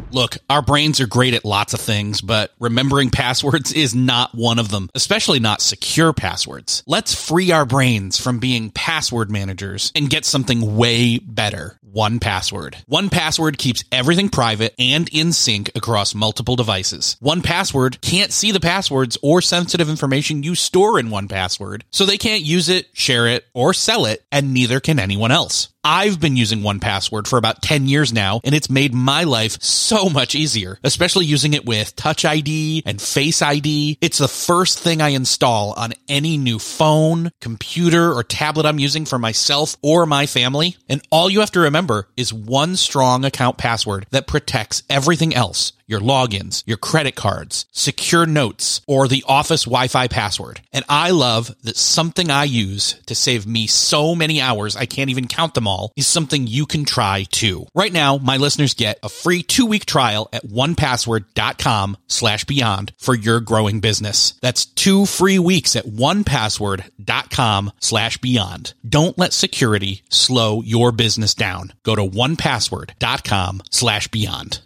Look, our brains are great at lots of things, but remembering passwords is not one of them, especially not secure passwords. Let's free our brains from being password managers and get something way better. 1Password. 1Password keeps everything private and in sync across multiple devices. 1Password can't see the passwords or sensitive information you store in 1Password, so they can't use it, share it, or sell it, and neither can anyone else. I've been using 1Password for about 10 years now, and it's made my life so much easier, especially using it with Touch ID and Face ID. It's the first thing I install on any new phone, computer, or tablet I'm using for myself or my family. And all you have to remember is one strong account password that protects everything else. Your logins, your credit cards, secure notes, or the office Wi-Fi password. And I love that something I use to save me so many hours I can't even count them all is something you can try too. Right now, my listeners get a free 2-week trial at onepassword.com/beyond for your growing business. That's 2 free weeks at onepassword.com/beyond. Don't let security slow your business down. Go to onepassword.com/beyond.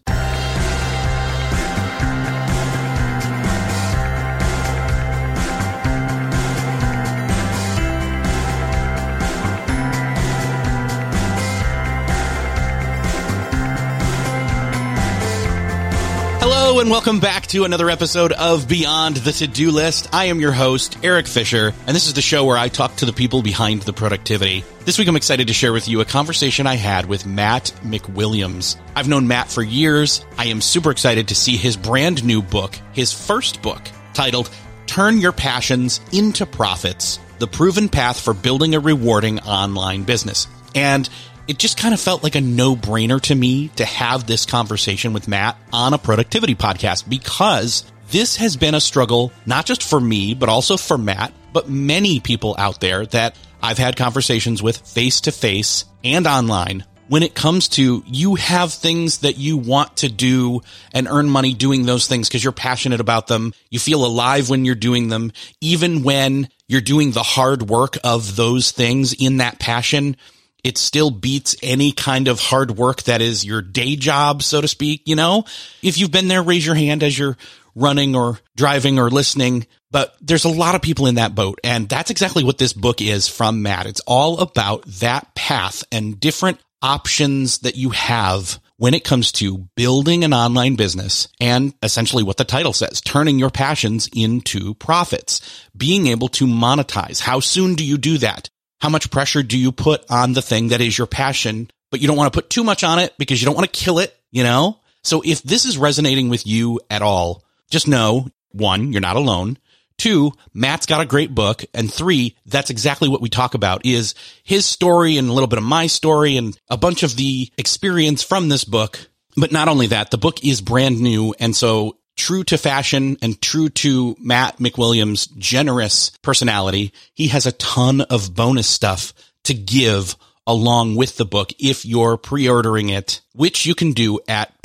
Hello and welcome back to another episode of Beyond the To-Do List. I am your host, Eric Fisher, and this is the show where I talk to the people behind the productivity. This week I'm excited to share with you a conversation I had with Matt McWilliams. I've known Matt for years. I am super excited to see his brand new book, his first book, titled Turn Your Passions into Profits, The Proven Path for Building a Rewarding Online Business. And it just kind of felt like a no-brainer to me to have this conversation with Matt on a productivity podcast because this has been a struggle, not just for me, but also for Matt, but many people out there that I've had conversations with face-to-face and online. When it comes to you have things that you want to do and earn money doing those things because you're passionate about them. You feel alive when you're doing them, even when you're doing the hard work of those things in that passion. It still beats any kind of hard work that is your day job, so to speak. You know, if you've been there, raise your hand as you're running or driving or listening. But there's a lot of people in that boat. And that's exactly what this book is from Matt. It's all about that path and different options that you have when it comes to building an online business and essentially what the title says, turning your passions into profits, being able to monetize. How soon do you do that? How much pressure do you put on the thing that is your passion, but you don't want to put too much on it because you don't want to kill it, you know? So if this is resonating with you at all, just know, 1, you're not alone. 2, Matt's got a great book. And 3, that's exactly what we talk about is his story and a little bit of my story and a bunch of the experience from this book. But not only that, the book is brand new. And so true to fashion and true to Matt McWilliams' generous personality, he has a ton of bonus stuff to give along with the book if you're pre-ordering it, which you can do at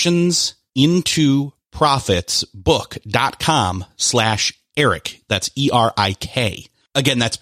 passionsintoprofitsbook.com/Eric. That's ERIK. Again, that's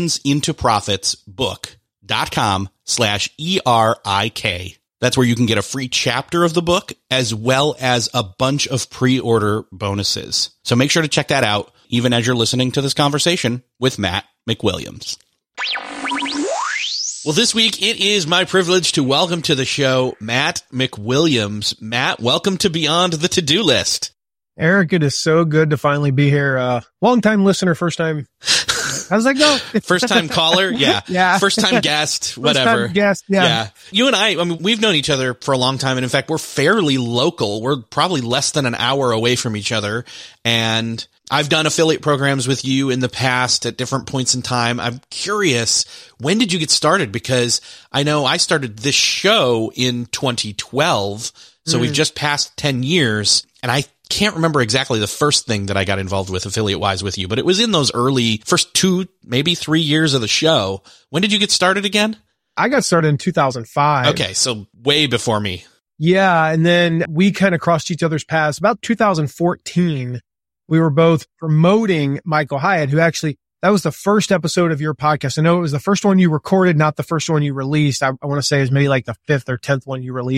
passionsintoprofitsbook.com/ERIK. That's where you can get a free chapter of the book as well as a bunch of pre-order bonuses. So make sure to check that out, even as you're listening to this conversation with Matt McWilliams. Well, this week it is my privilege to welcome to the show Matt McWilliams. Matt, welcome to Beyond the To-Do List. Eric, it is so good to finally be here. Long-time listener, first time. How's that go? First time caller? Yeah. Yeah. First time guest, whatever. First time guest, yeah. You and I mean, we've known each other for a long time. And in fact, we're fairly local. We're probably less than an hour away from each other. And I've done affiliate programs with you in the past at different points in time. I'm curious, when did you get started? Because I know I started this show in 2012. So we've just passed 10 years. And I can't remember exactly the first thing that I got involved with affiliate-wise with you, but it was in those early first 2, maybe 3 years of the show. When did you get started again? I got started in 2005. Okay, so way before me. Yeah, and then we kind of crossed each other's paths. About 2014, we were both promoting Michael Hyatt, who actually, that was the first episode of your podcast. I know it was the first one you recorded, not the first one you released. I want to say it was maybe like the 5th or 10th one you released.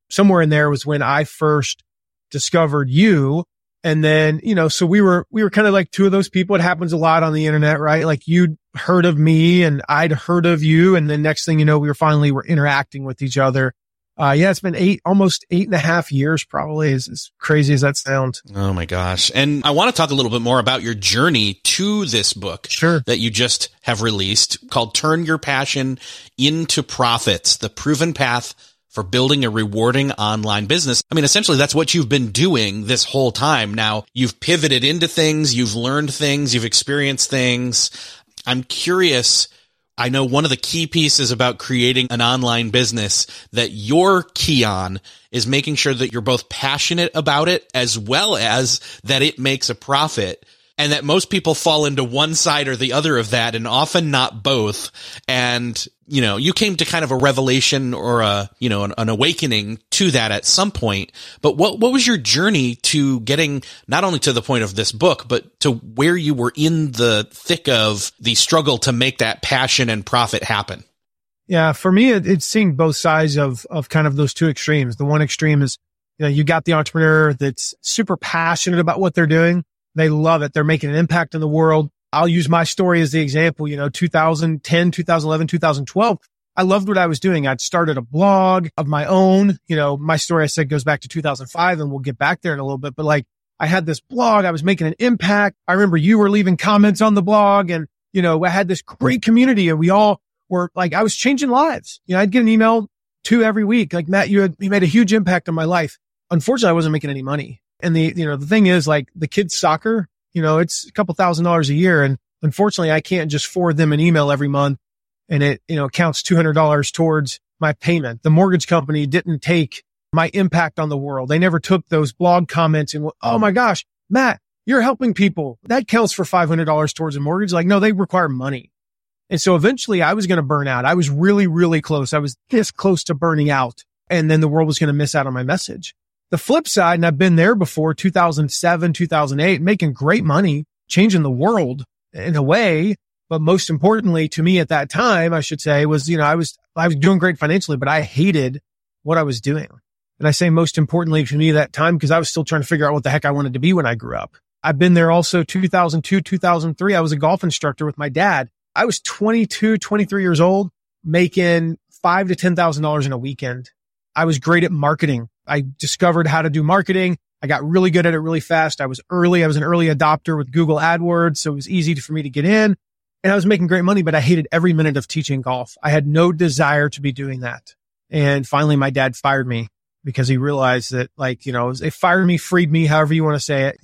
somewhere in there was when I first discovered you. And then, so we were kind of like two of those people. It happens a lot on the internet, right? Like you'd heard of me and I'd heard of you. And then next thing you know, we're interacting with each other. It's been almost 8.5 years probably, as crazy as that sounds. Oh my gosh. And I want to talk a little bit more about your journey to this book that you just have released called Turn Your Passion into Profits, The Proven Path for Building a Rewarding Online Business. I mean, essentially that's what you've been doing this whole time. Now you've pivoted into things, you've learned things, you've experienced things. I'm curious. I know one of the key pieces about creating an online business that you're key on is making sure that you're both passionate about it as well as that it makes a profit, and that most people fall into one side or the other of that and often not both. And, you came to kind of a revelation or an awakening to that at some point. But what was your journey to getting not only to the point of this book, but to where you were in the thick of the struggle to make that passion and profit happen? Yeah, for me, it's seeing both sides of kind of those two extremes. The one extreme is, you got the entrepreneur that's super passionate about what they're doing. They love it. They're making an impact in the world. I'll use my story as the example. 2010, 2011, 2012, I loved what I was doing. I'd started a blog of my own. My story, I said, goes back to 2005, and we'll get back there in a little bit. But like, I had this blog. I was making an impact. I remember you were leaving comments on the blog, and, I had this great community, and we all were like, I was changing lives. I'd get an email 2 every week. Like, Matt, you made a huge impact on my life. Unfortunately, I wasn't making any money. And the thing is, like, the kids' soccer, it's a couple $1,000s a year. And unfortunately, I can't just forward them an email every month and it, counts $200 towards my payment. The mortgage company didn't take my impact on the world. They never took those blog comments and, oh my gosh, Matt, you're helping people. That counts for $500 towards a mortgage. Like, no, they require money. And so eventually I was going to burn out. I was really, really close. I was this close to burning out. And then the world was going to miss out on my message. The flip side, and I've been there before, 2007, 2008, making great money, changing the world in a way. But most importantly to me at that time, I should say, was, I was doing great financially, but I hated what I was doing. And I say most importantly to me that time because I was still trying to figure out what the heck I wanted to be when I grew up. I've been there also 2002, 2003. I was a golf instructor with my dad. I was 22, 23 years old, making $5,000 to $10,000 in a weekend. I was great at marketing. I discovered how to do marketing. I got really good at it really fast. I was early. I was an early adopter with Google AdWords, so it was easy for me to get in. And I was making great money, but I hated every minute of teaching golf. I had no desire to be doing that. And finally, my dad fired me because he realized that, they fired me, freed me, however you want to say it,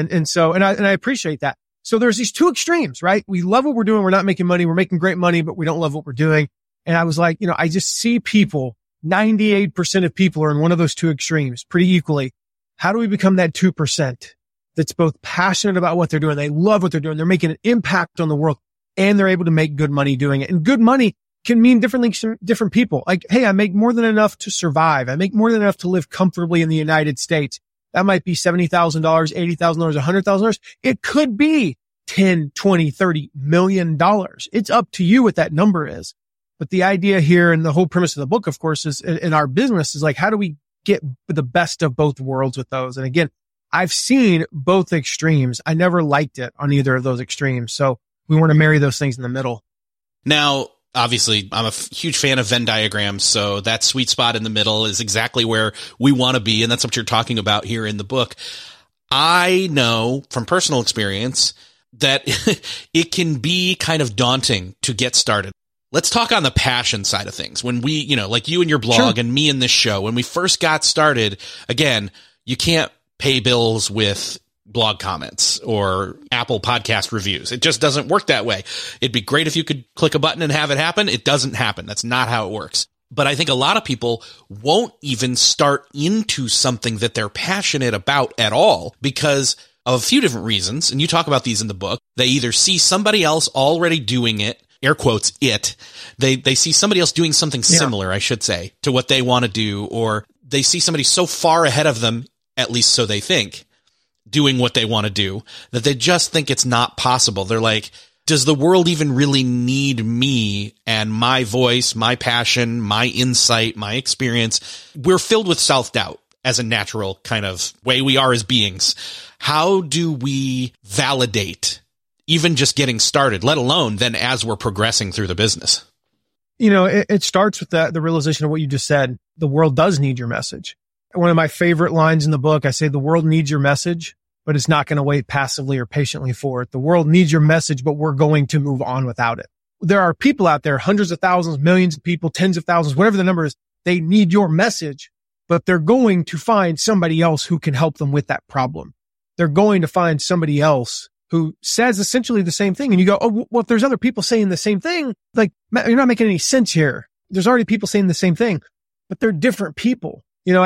and I appreciate that. So there's these two extremes, right? We love what we're doing. We're not making money. We're making great money, but we don't love what we're doing. And I was like, I just see people, 98% of people are in one of those two extremes pretty equally. How do we become that 2% that's both passionate about what they're doing? They love what they're doing. They're making an impact on the world and they're able to make good money doing it. And good money can mean different things to different people. Like, hey, I make more than enough to survive. I make more than enough to live comfortably in the United States. That might be $70,000, $80,000, $100,000. It could be 10, 20, 30 million dollars. It's up to you what that number is. But the idea here and the whole premise of the book, of course, is in our business is like, how do we get the best of both worlds with those? And again, I've seen both extremes. I never liked it on either of those extremes. So we want to marry those things in the middle. Now, obviously, I'm a huge fan of Venn diagrams. So that sweet spot in the middle is exactly where we want to be. And that's what you're talking about here in the book. I know from personal experience that it can be kind of daunting to get started. Let's talk on the passion side of things. When we, like you and your blog and me in this show, when we first got started, again, you can't pay bills with blog comments or Apple podcast reviews. It just doesn't work that way. It'd be great if you could click a button and have it happen. It doesn't happen. That's not how it works. But I think a lot of people won't even start into something that they're passionate about at all because of a few different reasons. And you talk about these in the book. They either see somebody else already doing it, air quotes, they see somebody else doing something similar, I should say, to what they want to do, or they see somebody so far ahead of them, at least so they think, doing what they want to do, that they just think it's not possible. They're like, does the world even really need me and my voice, my passion, my insight, my experience? We're filled with self-doubt as a natural kind of way we are as beings. How do we validate even just getting started, let alone then as we're progressing through the business? It starts with the realization of what you just said. The world does need your message. One of my favorite lines in the book, I say, the world needs your message, but it's not going to wait passively or patiently for it. The world needs your message, but we're going to move on without it. There are people out there, hundreds of thousands, millions of people, tens of thousands, whatever the number is, they need your message, but they're going to find somebody else who can help them with that problem. They're going to find somebody else who says essentially the same thing. And you go, oh, well, if there's other people saying the same thing, like, you're not making any sense here. There's already people saying the same thing, but they're different people.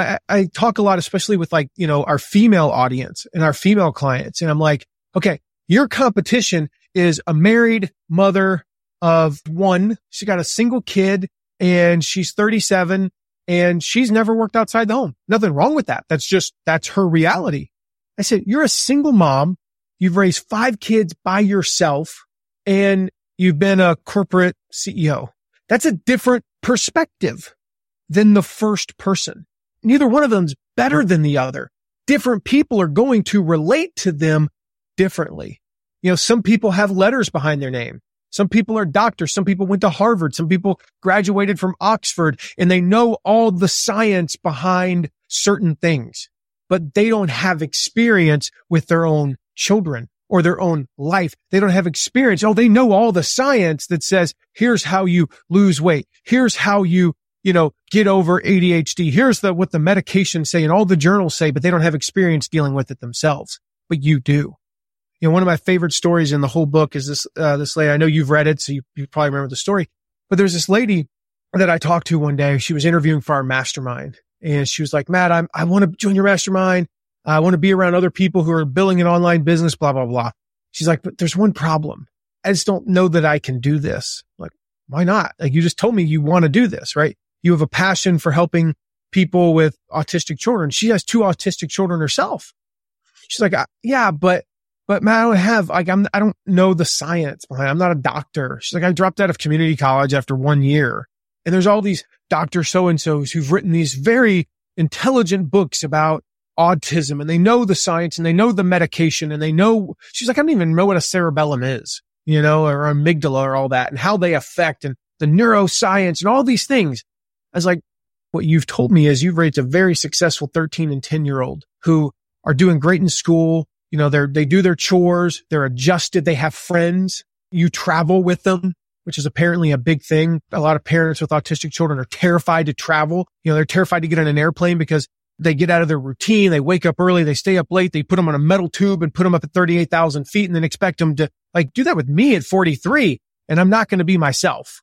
I talk a lot, especially with our female audience and our female clients. And I'm like, okay, your competition is a married mother of one. She got a single kid and she's 37 and she's never worked outside the home. Nothing wrong with that. That's her reality. I said, you're a single mom. You've raised 5 kids by yourself and you've been a corporate CEO. That's a different perspective than the first person. Neither one of them's better than the other. Different people are going to relate to them differently. Some people have letters behind their name. Some people are doctors. Some people went to Harvard. Some people graduated from Oxford and they know all the science behind certain things, but they don't have experience with their own children or their own life. They don't have experience. Oh, they know all the science that says, here's how you lose weight. Here's how you get over ADHD. Here's what the medications say and all the journals say, but they don't have experience dealing with it themselves. But you do. One of my favorite stories in the whole book is this lady. I know you've read it, so you probably remember the story, but there's this lady that I talked to one day. She was interviewing for our mastermind and she was like, Matt, I want to join your mastermind. I want to be around other people who are building an online business, blah, blah, blah. She's like, but there's one problem. I just don't know that I can do this. I'm like, why not? Like, you just told me you want to do this, right? You have a passion for helping people with autistic children. She has 2 autistic children herself. She's like, yeah, but Matt, I don't know the science behind it. I'm not a doctor. She's like, I dropped out of community college after 1 year. And there's all these Dr. So-and-sos who've written these very intelligent books about autism, and they know the science and they know the medication and they know, she's like, I don't even know what a cerebellum is, or amygdala or all that and how they affect and the neuroscience and all these things. I was like, what you've told me is you've raised a very successful 13 and 10-year-old who are doing great in school. They do their chores. They're adjusted. They have friends. You travel with them, which is apparently a big thing. A lot of parents with autistic children are terrified to travel. They're terrified to get on an airplane because they get out of their routine. They wake up early. They stay up late. They put them on a metal tube and put them up at 38,000 feet and then expect them to do that with me at 43. And I'm not going to be myself,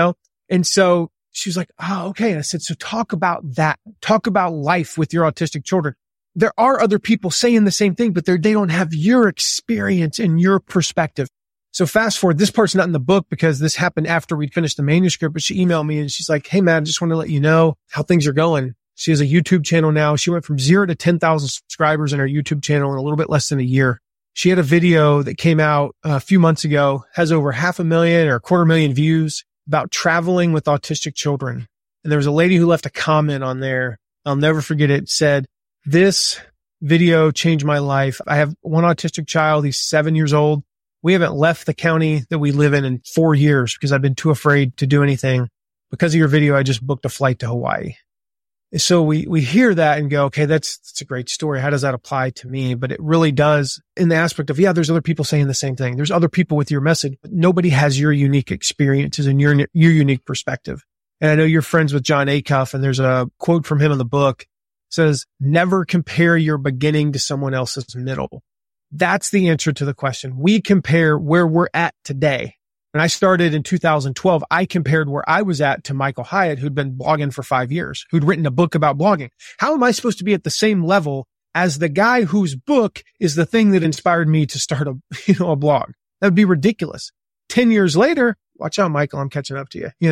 And so she was like, oh, okay. And I said, so talk about that. Talk about life with your autistic children. There are other people saying the same thing, but they don't have your experience and your perspective. So fast forward, this part's not in the book because this happened after we'd finished the manuscript, but she emailed me and she's like, hey man, I just want to let you know how things are going. She has a YouTube channel now. She went from 0 to 10,000 subscribers in her YouTube channel in a little bit less than a year. She had a video that came out a few months ago, has over 500,000 or 250,000 views about traveling with autistic children. And there was a lady who left a comment on there. I'll never forget it. It said, this video changed my life. I have one autistic child. He's 7 years old. We haven't left the county that we live in 4 years because I've been too afraid to do anything. Because of your video, I just booked a flight to Hawaii. So we hear that and go, okay, that's a great story. How does that apply to me? But it really does in the aspect of, yeah, there's other people saying the same thing. There's other people with your message, but nobody has your unique experiences and your unique perspective. And I know you're friends with Jon Acuff, and there's a quote from him in the book. It says, never compare your beginning to someone else's middle. That's the answer to the question. We compare where we're at today. When I started in 2012, I compared where I was at to Michael Hyatt, who'd been blogging for 5 years, who'd written a book about blogging. How am I supposed to be at the same level as the guy whose book is the thing that inspired me to start a blog? That would be ridiculous. 10 years later, watch out, Michael, I'm catching up to you.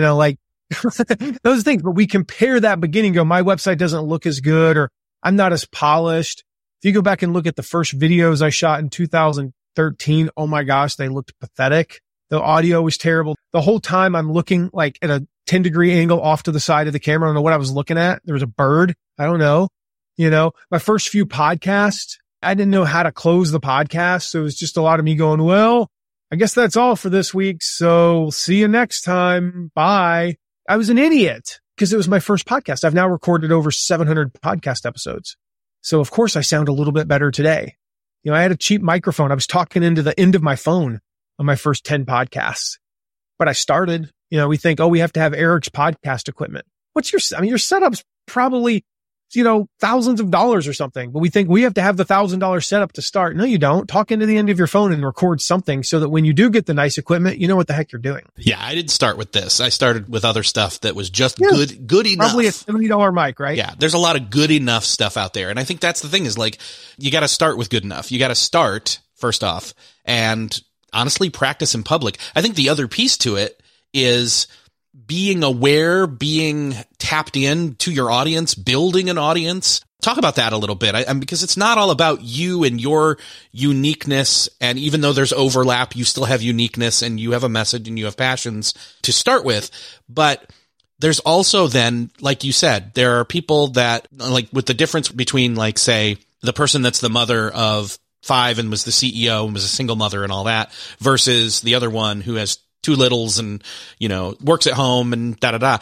Those things. But we compare that beginning, go, my website doesn't look as good, or I'm not as polished. If you go back and look at the first videos I shot in 2013, oh my gosh, they looked pathetic. The audio was terrible. The whole time I'm looking like at a 10-degree angle off to the side of the camera. I don't know what I was looking at. There was a bird. I don't know. My first few podcasts, I didn't know how to close the podcast. So it was just a lot of me going, well, I guess that's all for this week. So see you next time. Bye. I was an idiot because it was my first podcast. I've now recorded over 700 podcast episodes. So of course I sound a little bit better today. I had a cheap microphone. I was talking into the end of my phone on my first 10 podcasts, but I started, we think, we have to have Eric's podcast equipment. Your setup's probably, thousands of dollars or something, but we think we have to have the $1,000 setup to start. No, you don't. Talk into the end of your phone and record something so that when you do get the nice equipment, you know what the heck you're doing. Yeah. I didn't start with this. I started with other stuff that was just good enough. Probably a $70 mic, right? Yeah. There's a lot of good enough stuff out there. And I think that's the thing is like, you got to start with good enough. You got to start first off and honestly practice in public. I think the other piece to it is being aware, being tapped in to your audience, building an audience. Talk about that a little bit. Because it's not all about you and your uniqueness. And even though there's overlap, you still have uniqueness and you have a message and you have passions to start with. But there's also then, like you said, there are people that like with the difference between like, say, the person that's the mother of 5 and was the CEO and was a single mother and all that versus the other one who has 2 littles and, works at home and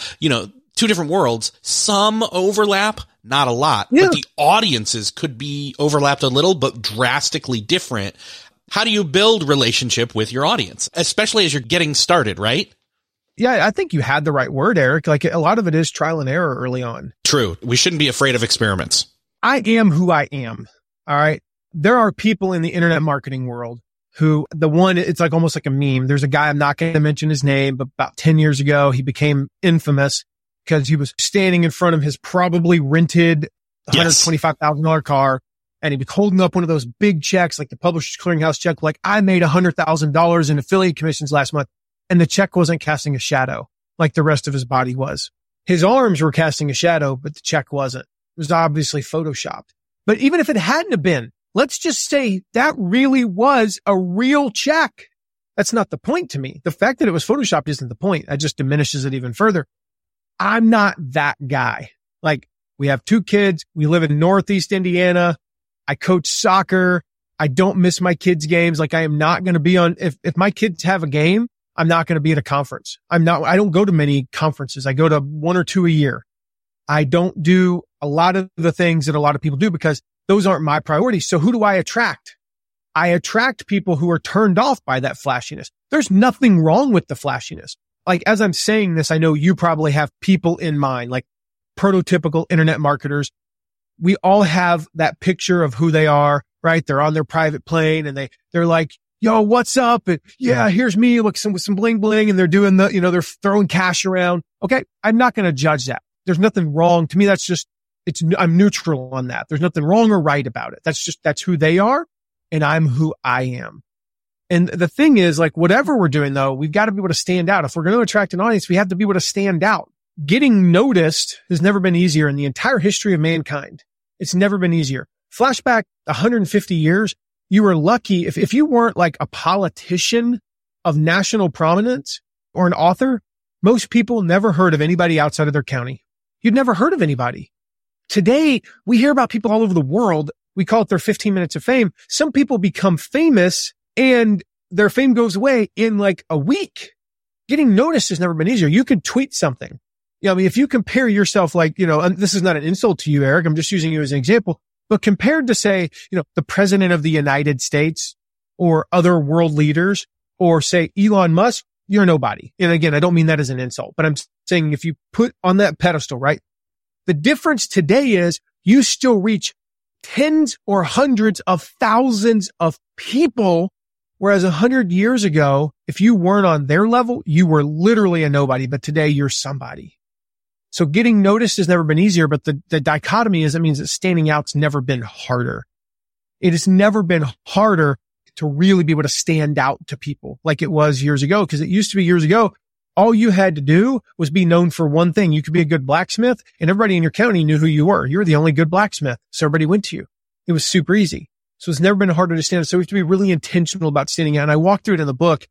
two different worlds. Some overlap, not a lot, but the audiences could be overlapped a little, but drastically different. How do you build relationship with your audience, especially as you're getting started, right? Yeah, I think you had the right word, Eric. Like a lot of it is trial and error early on. True. We shouldn't be afraid of experiments. I am who I am. All right. There are people in the internet marketing world who it's like almost like a meme. There's a guy, I'm not going to mention his name, but about 10 years ago, he became infamous because he was standing in front of his probably rented $125,000 car. And he was holding up one of those big checks, like the Publishers Clearinghouse check, like I made $100,000 in affiliate commissions last month. And the check wasn't casting a shadow like the rest of his body was. His arms were casting a shadow, but the check wasn't. It was obviously photoshopped. But even if it hadn't have been, let's just say that really was a real check. That's not the point to me. The fact that it was photoshopped isn't the point. That just diminishes it even further. I'm not that guy. Like we have 2 kids. We live in Northeast Indiana. I coach soccer. I don't miss my kids' games. Like I am not going to be on, if my kids have a game, I'm not going to be at a conference. I don't go to many conferences. I go to 1 or 2 a year. I don't do a lot of the things that a lot of people do because those aren't my priorities. So who do I attract? I attract people who are turned off by that flashiness. There's nothing wrong with the flashiness. Like as I'm saying this, I know you probably have people in mind, like prototypical internet marketers. We all have that picture of who they are, right? They're on their private plane and they're like, yo, what's up? And yeah, here's me with some bling bling. And they're doing they're throwing cash around. Okay. I'm not going to judge that. There's nothing wrong. To me, that's just, I'm neutral on that. There's nothing wrong or right about it. That's who they are. And I'm who I am. And the thing is, like, whatever we're doing though, we've got to be able to stand out. If we're going to attract an audience, we have to be able to stand out. Getting noticed has never been easier in the entire history of mankind. It's never been easier. Flashback 150 years. You were lucky if you weren't like a politician of national prominence or an author. Most people never heard of anybody outside of their county. You'd never heard of anybody. Today, we hear about people all over the world. We call it their 15 minutes of fame. Some people become famous and their fame goes away in like a week. Getting noticed has never been easier. You could tweet something. If you compare yourself, like, and this is not an insult to you, Eric. I'm just using you as an example. But compared to, say, the president of the United States or other world leaders or, say, Elon Musk, you're nobody. And again, I don't mean that as an insult, but I'm saying if you put on that pedestal, right? The difference today is you still reach tens or hundreds of thousands of people, whereas 100 years ago, if you weren't on their level, you were literally a nobody, but today you're somebody. So getting noticed has never been easier, but the dichotomy is it means that standing out's never been harder. It has never been harder to really be able to stand out to people like it was years ago. Because it used to be years ago, all you had to do was be known for one thing. You could be a good blacksmith and everybody in your county knew who you were. You were the only good blacksmith. So everybody went to you. It was super easy. So it's never been harder to stand out. So we have to be really intentional about standing out. And I walk through it in the book.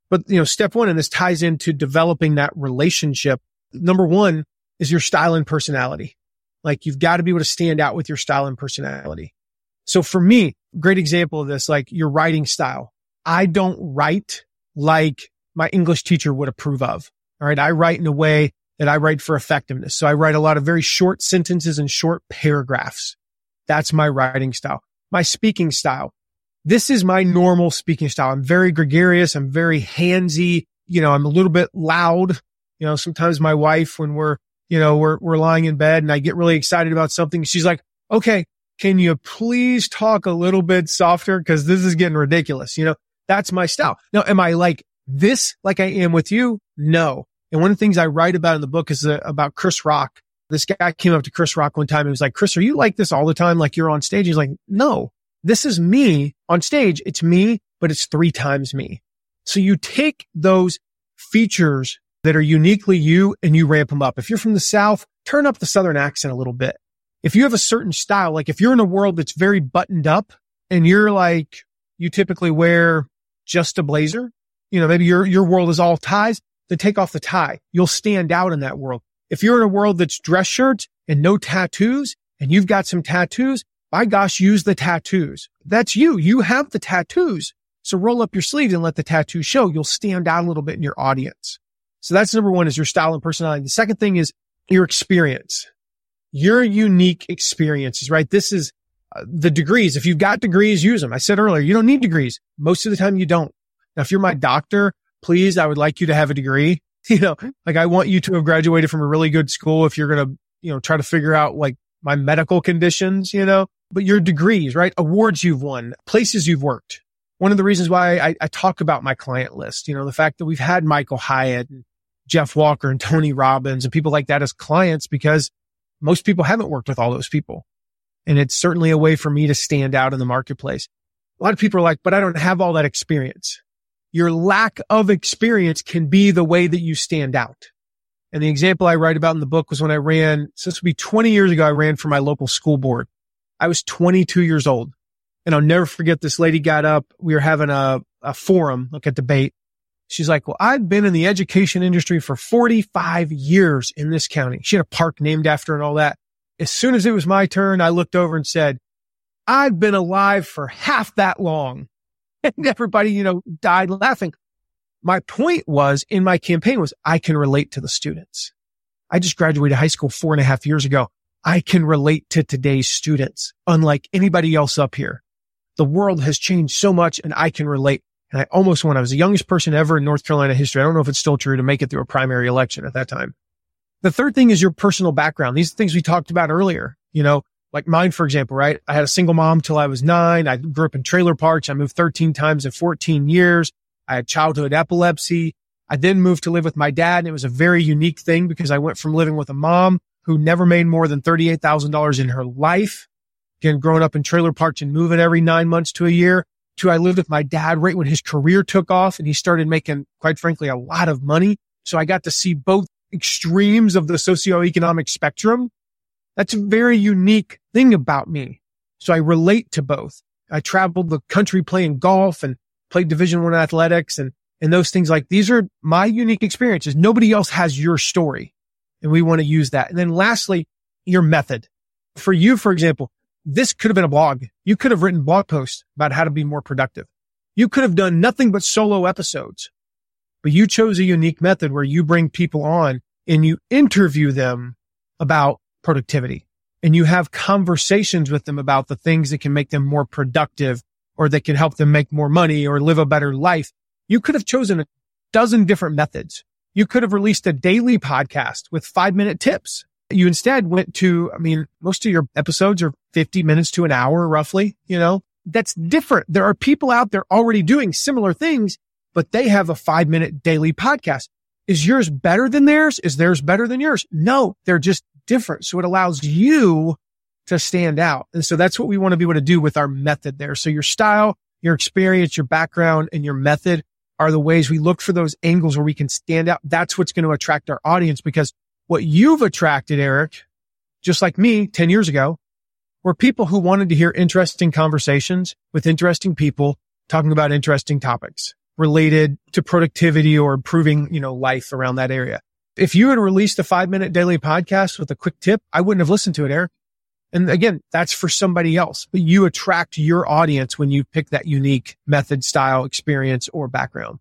But, step one, and this ties into developing that relationship. Number one is your style and personality. Like you've got to be able to stand out with your style and personality. So for me, great example of this, like your writing style. I don't write like my English teacher would approve of. All right. I write in a way that I write for effectiveness. So I write a lot of very short sentences and short paragraphs. That's my writing style. My speaking style. This is my normal speaking style. I'm very gregarious. I'm very handsy. I'm a little bit loud. Sometimes my wife, when we're lying in bed and I get really excited about something, she's like, okay, can you please talk a little bit softer? Cause this is getting ridiculous. That's my style. Now, am I like this, like I am with you? No. And one of the things I write about in the book is about Chris Rock. This guy came up to Chris Rock one time and was like, Chris, are you like this all the time? Like you're on stage? He's like, no, this is me on stage. It's me, but it's 3 times me. So you take those features that are uniquely you and you ramp them up. If you're from the South, turn up the Southern accent a little bit. If you have a certain style, like if you're in a world that's very buttoned up and you're like, you typically wear just a blazer, maybe your world is all ties, then take off the tie. You'll stand out in that world. If you're in a world that's dress shirts and no tattoos and you've got some tattoos, by gosh, use the tattoos. That's you. You have the tattoos. So roll up your sleeves and let the tattoos show. You'll stand out a little bit in your audience. So that's number one, is your style and personality. The second thing is your experience, your unique experiences, right? This is the degrees. If you've got degrees, use them. I said earlier, you don't need degrees. Most of the time you don't. Now, if you're my doctor, please, I would like you to have a degree. Like I want you to have graduated from a really good school if you're going to, try to figure out like my medical conditions, but your degrees, right? Awards you've won, places you've worked. One of the reasons why I talk about my client list, the fact that we've had Michael Hyatt and Jeff Walker and Tony Robbins and people like that as clients, because most people haven't worked with all those people. And it's certainly a way for me to stand out in the marketplace. A lot of people are like, but I don't have all that experience. Your lack of experience can be the way that you stand out. And the example I write about in the book was when I ran, so this would be 20 years ago, I ran for my local school board. I was 22 years old. And I'll never forget, this lady got up. We were having a forum, like a debate. She's like, well, I've been in the education industry for 45 years in this county. She had a park named after her and all that. As soon as it was my turn, I looked over and said, I've been alive for half that long. And everybody, died laughing. My point was, in my campaign was, I can relate to the students. I just graduated high school 4.5 years ago. I can relate to today's students, unlike anybody else up here. The world has changed so much and I can relate. And I almost won. I was the youngest person ever in North Carolina history. I don't know if it's still true, to make it through a primary election at that time. The third thing is your personal background. These are things we talked about earlier, like mine, for example, right? I had a single mom till I was 9. I grew up in trailer parks. I moved 13 times in 14 years. I had childhood epilepsy. I then moved to live with my dad. And it was a very unique thing because I went from living with a mom who never made more than $38,000 in her life, again, growing up in trailer parks and moving every 9 months to a year, to I lived with my dad right when his career took off and he started making, quite frankly, a lot of money. So I got to see both extremes of the socioeconomic spectrum. That's a very unique thing about me. So I relate to both. I traveled the country playing golf and played Division I athletics and those things. Like, these are my unique experiences. Nobody else has your story, and we want to use that. And then lastly, your method. For you, for example, this could have been a blog. You could have written blog posts about how to be more productive. You could have done nothing but solo episodes, but you chose a unique method where you bring people on and you interview them about productivity, and you have conversations with them about the things that can make them more productive or that can help them make more money or live a better life. You could have chosen a dozen different methods. You could have released a daily podcast with 5-minute tips. You instead went to, most of your episodes are 50 minutes to an hour, roughly, that's different. There are people out there already doing similar things, but they have a 5-minute daily podcast. Is yours better than theirs? Is theirs better than yours? No, they're just different. So it allows you to stand out. And so that's what we want to be able to do with our method there. So your style, your experience, your background, and your method are the ways we look for those angles where we can stand out. That's what's going to attract our audience, because what you've attracted, Eric, just like me 10 years ago, were people who wanted to hear interesting conversations with interesting people talking about interesting topics. related to productivity or improving, life around that area. If you had released a 5-minute daily podcast with a quick tip, I wouldn't have listened to it, Eric. And again, that's for somebody else, but you attract your audience when you pick that unique method, style, experience, or background.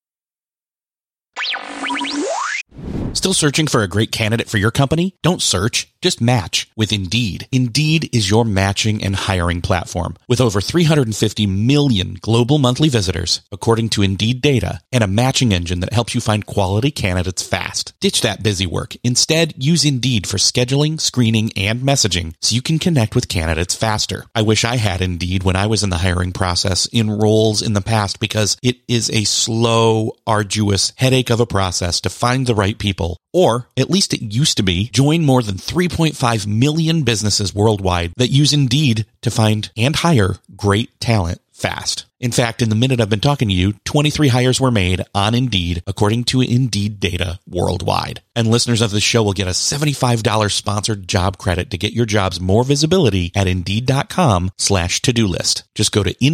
Still searching for a great candidate for your company? Don't search, just match with Indeed. Indeed is your matching and hiring platform with over 350 million global monthly visitors, according to Indeed data, and a matching engine that helps you find quality candidates fast. Ditch that busy work. Instead, use Indeed for scheduling, screening, and messaging so you can connect with candidates faster. I wish I had Indeed when I was in the hiring process in roles in the past because it is a slow, arduous headache of a process to find the right people. Or, at least it used to be, join more than 3.5 million businesses worldwide that use Indeed to find and hire great talent fast. In fact, in the minute I've been talking to you, 23 hires were made on Indeed, according to Indeed data worldwide. And listeners of this show will get a $75 sponsored job credit to get your jobs more visibility at Indeed.com/to-do list. Just go to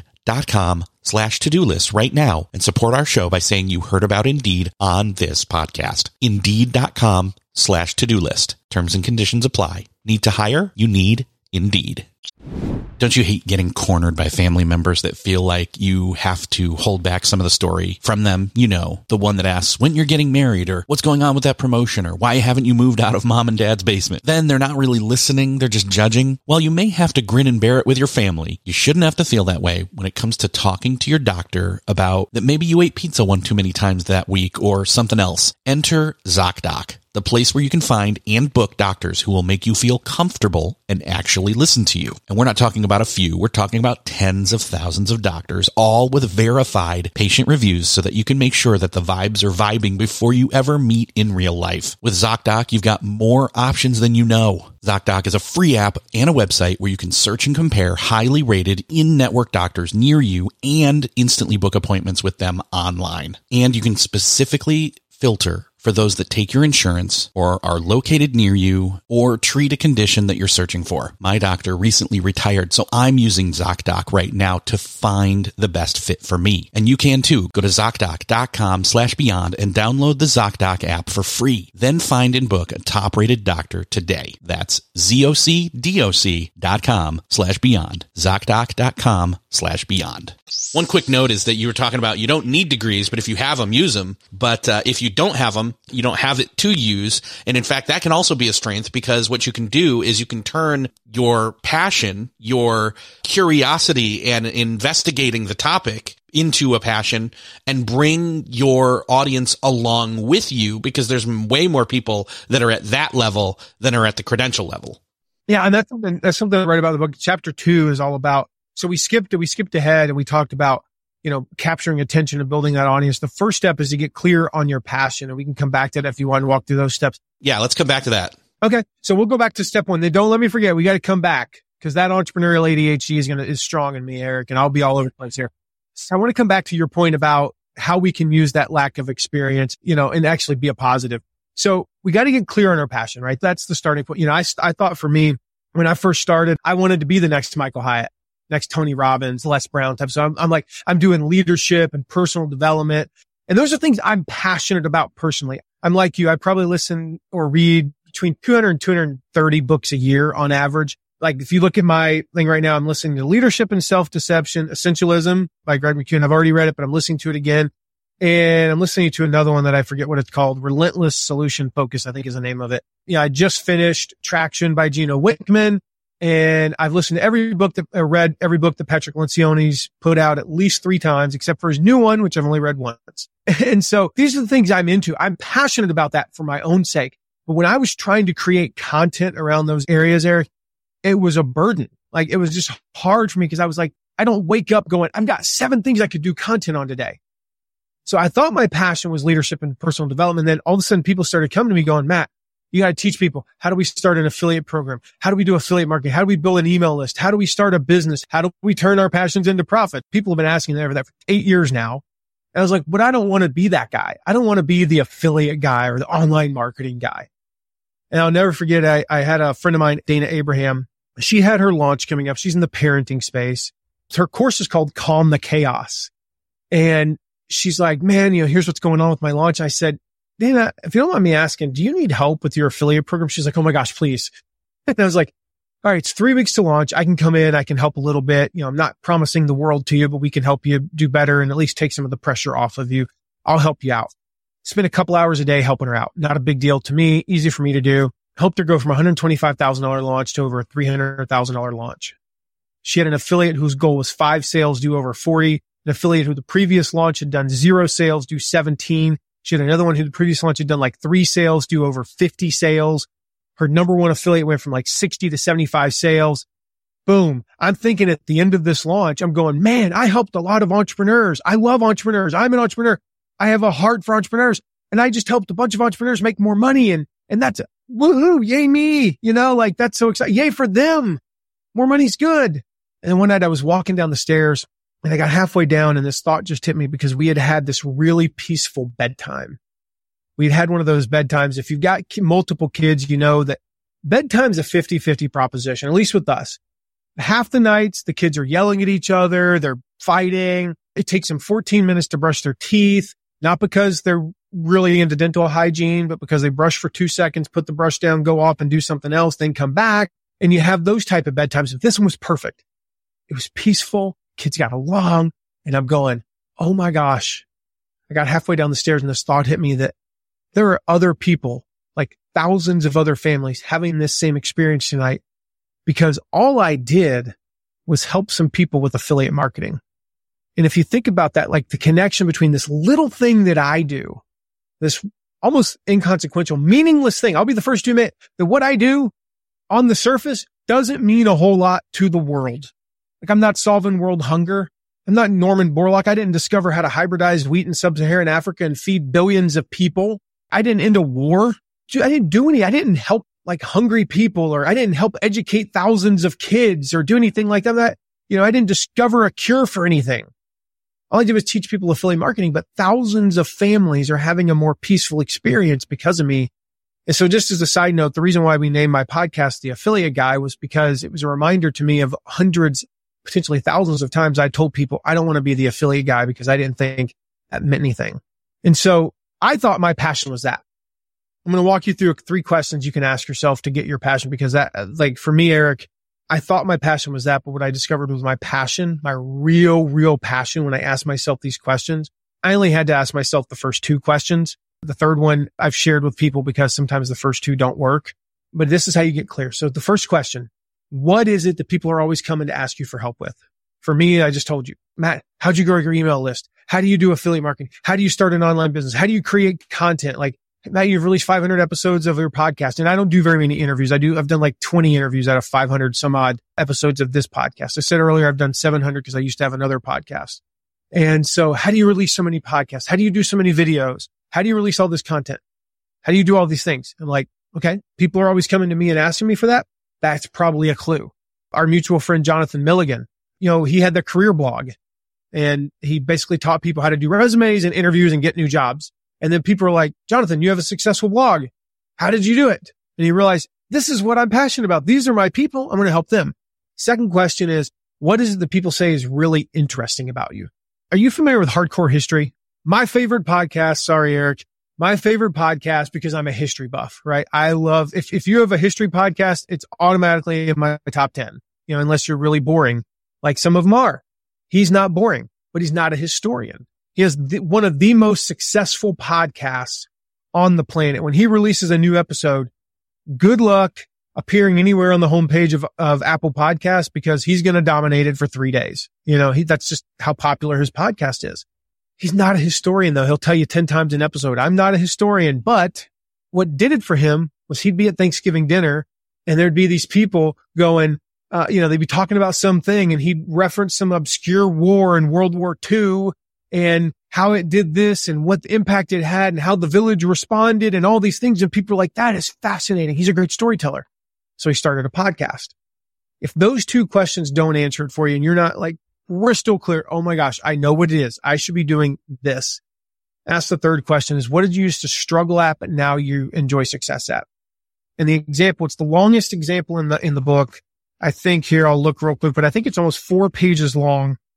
Indeed.com/to-do list right now and support our show by saying you heard about Indeed on this podcast. Indeed.com/to-do list. Terms and conditions apply. Need to hire? You need Indeed. Don't you hate getting cornered by family members that feel like you have to hold back some of the story from them? The one that asks when you're getting married or what's going on with that promotion or why haven't you moved out of mom and dad's basement? Then they're not really listening. They're just judging. While you may have to grin and bear it with your family, you shouldn't have to feel that way when it comes to talking to your doctor about that maybe you ate pizza one too many times that week or something else. Enter ZocDoc, the place where you can find and book doctors who will make you feel comfortable and actually listen to you. And we're not talking about a few. We're talking about tens of thousands of doctors, all with verified patient reviews so that you can make sure that the vibes are vibing before you ever meet in real life. With ZocDoc, you've got more options than you know. ZocDoc is a free app and a website where you can search and compare highly rated in-network doctors near you and instantly book appointments with them online. And you can specifically filter for those that take your insurance or are located near you or treat a condition that you're searching for. My doctor recently retired, so I'm using ZocDoc right now to find the best fit for me. And you can too. Go to ZocDoc.com/beyond and download the ZocDoc app for free. Then find and book a top-rated doctor today. That's ZocDoc.com/beyond. ZocDoc.com/beyond. One quick note is that you were talking about you don't need degrees, but if you have them, use them. But if you don't have them, you don't have it to use. And in fact, that can also be a strength because what you can do is you can turn your passion, your curiosity and investigating the topic into a passion and bring your audience along with you because there's way more people that are at that level than are at the credential level. Yeah. And that's something I write about in the book. Chapter 2 is all about. So we skipped ahead and we talked about, capturing attention and building that audience. The first step is to get clear on your passion. And we can come back to that if you want to walk through those steps. Yeah, let's come back to that. Okay. So we'll go back to step 1. Then don't let me forget, we got to come back because that entrepreneurial ADHD is strong in me, Eric, and I'll be all over the place here. So I want to come back to your point about how we can use that lack of experience, and actually be a positive. So we got to get clear on our passion, right? That's the starting point. I thought for me, when I first started, I wanted to be the next Michael Hyatt, next Tony Robbins, Les Brown type. So I'm doing leadership and personal development. And those are things I'm passionate about personally. I'm like you. I probably listen or read between 200 and 230 books a year on average. Like if you look at my thing right now, I'm listening to Leadership and Self-Deception, Essentialism by Greg McKeown. I've already read it, but I'm listening to it again. And I'm listening to another one that I forget what it's called. Relentless Solution Focus, I think is the name of it. Yeah. I just finished Traction by Gino Wickman. And I've listened to read every book that Patrick Lencioni's put out at least 3 times, except for his new one, which I've only read once. And so these are the things I'm into. I'm passionate about that for my own sake. But when I was trying to create content around those areas, Eric, it was a burden. Like it was just hard for me because I was like, I don't wake up going, I've got 7 things I could do content on today. So I thought my passion was leadership and personal development. Then all of a sudden people started coming to me going, Matt, you got to teach people. How do we start an affiliate program? How do we do affiliate marketing? How do we build an email list? How do we start a business? How do we turn our passions into profit? People have been asking that for 8 years now. And I was like, but I don't want to be that guy. I don't want to be the affiliate guy or the online marketing guy. And I'll never forget, I had a friend of mine, Dana Abraham. She had her launch coming up. She's in the parenting space. Her course is called Calm the Chaos. And she's like, man, here's what's going on with my launch. I said, Dana, if you don't mind me asking, do you need help with your affiliate program? She's like, oh my gosh, please. And I was like, all right, it's 3 weeks to launch. I can come in. I can help a little bit. I'm not promising the world to you, but we can help you do better and at least take some of the pressure off of you. I'll help you out. Spend a couple hours a day helping her out. Not a big deal to me. Easy for me to do. Helped her go from a $125,000 launch to over a $300,000 launch. She had an affiliate whose goal was 5 sales, do over 40. An affiliate who the previous launch had done 0 sales, do 17. She had another one who the previous launch had done like 3 sales, do over 50 sales. Her number one affiliate went from like 60 to 75 sales. Boom. I'm thinking at the end of this launch, I'm going, man, I helped a lot of entrepreneurs. I love entrepreneurs. I'm an entrepreneur. I have a heart for entrepreneurs. And I just helped a bunch of entrepreneurs make more money. And that's woohoo. Yay me. Like that's so exciting. Yay for them. More money's good. And one night I was walking down the stairs and I got halfway down and this thought just hit me because we had had this really peaceful bedtime. We'd had one of those bedtimes. If you've got multiple kids, you know that bedtime's a 50-50 proposition, at least with us. Half the nights, the kids are yelling at each other. They're fighting. It takes them 14 minutes to brush their teeth, not because they're really into dental hygiene, but because they brush for 2 seconds, put the brush down, go off and do something else, then come back. And you have those type of bedtimes. This one was perfect. It was peaceful. Kids got along. And I'm going, oh my gosh. I got halfway down the stairs and this thought hit me that there are other people, like thousands of other families having this same experience tonight because all I did was help some people with affiliate marketing. And if you think about that, like the connection between this little thing that I do, this almost inconsequential, meaningless thing, I'll be the first to admit that what I do on the surface doesn't mean a whole lot to the world. Like I'm not solving world hunger. I'm not Norman Borlaug. I didn't discover how to hybridize wheat in sub-Saharan Africa and feed billions of people. I didn't end a war. I didn't do any. I didn't help like hungry people, or I didn't help educate thousands of kids or do anything like that. I didn't discover a cure for anything. All I did was teach people affiliate marketing, but thousands of families are having a more peaceful experience because of me. And so just as a side note, the reason why we named my podcast The Affiliate Guy was because it was a reminder to me of hundreds, potentially thousands of times I told people I don't want to be the affiliate guy because I didn't think that meant anything. And so I thought my passion was that. I'm going to walk you through 3 questions you can ask yourself to get your passion, because that, like for me, Eric, I thought my passion was that, but what I discovered was my passion, my real passion when I asked myself these questions. I only had to ask myself the first 2 questions. The third one I've shared with people because sometimes the first 2 don't work, but this is how you get clear. So the first question, what is it that people are always coming to ask you for help with? For me, I just told you, Matt, how'd you grow your email list? How do you do affiliate marketing? How do you start an online business? How do you create content? Like, Matt, you've released 500 episodes of your podcast, and I don't do very many interviews. I've done like 20 interviews out of 500 some odd episodes of this podcast. I said earlier, I've done 700 because I used to have another podcast. And so how do you release so many podcasts? How do you do so many videos? How do you release all this content? How do you do all these things? I'm like, okay, people are always coming to me and asking me for that. That's probably a clue. Our mutual friend, Jonathan Milligan, he had the career blog and he basically taught people how to do resumes and interviews and get new jobs. And then people are like, Jonathan, you have a successful blog. How did you do it? And he realized, this is what I'm passionate about. These are my people. I'm going to help them. Second question is, what is it that people say is really interesting about you? Are you familiar with Hardcore History? My favorite podcast. Sorry, Eric. My favorite podcast because I'm a history buff, right? I love, if you have a history podcast, it's automatically in my top 10, unless you're really boring, like some of them are. He's not boring, but he's not a historian. He has one of the most successful podcasts on the planet. When he releases a new episode, good luck appearing anywhere on the homepage of Apple Podcasts because he's going to dominate it for 3 days. That's just how popular his podcast is. He's not a historian though. He'll tell you 10 times an episode, I'm not a historian, but what did it for him was he'd be at Thanksgiving dinner and there'd be these people going, they'd be talking about something and he'd reference some obscure war in World War II and how it did this and what the impact it had and how the village responded and all these things. And people are like, that is fascinating. He's a great storyteller. So he started a podcast. If those 2 questions don't answer it for you and you're not like crystal clear, oh my gosh, I know what it is, I should be doing this. Ask the third question is, what did you used to struggle at, but now you enjoy success at? And the example, it's the longest example in the book. I think here, I'll look real quick, but I think it's almost 4 pages long.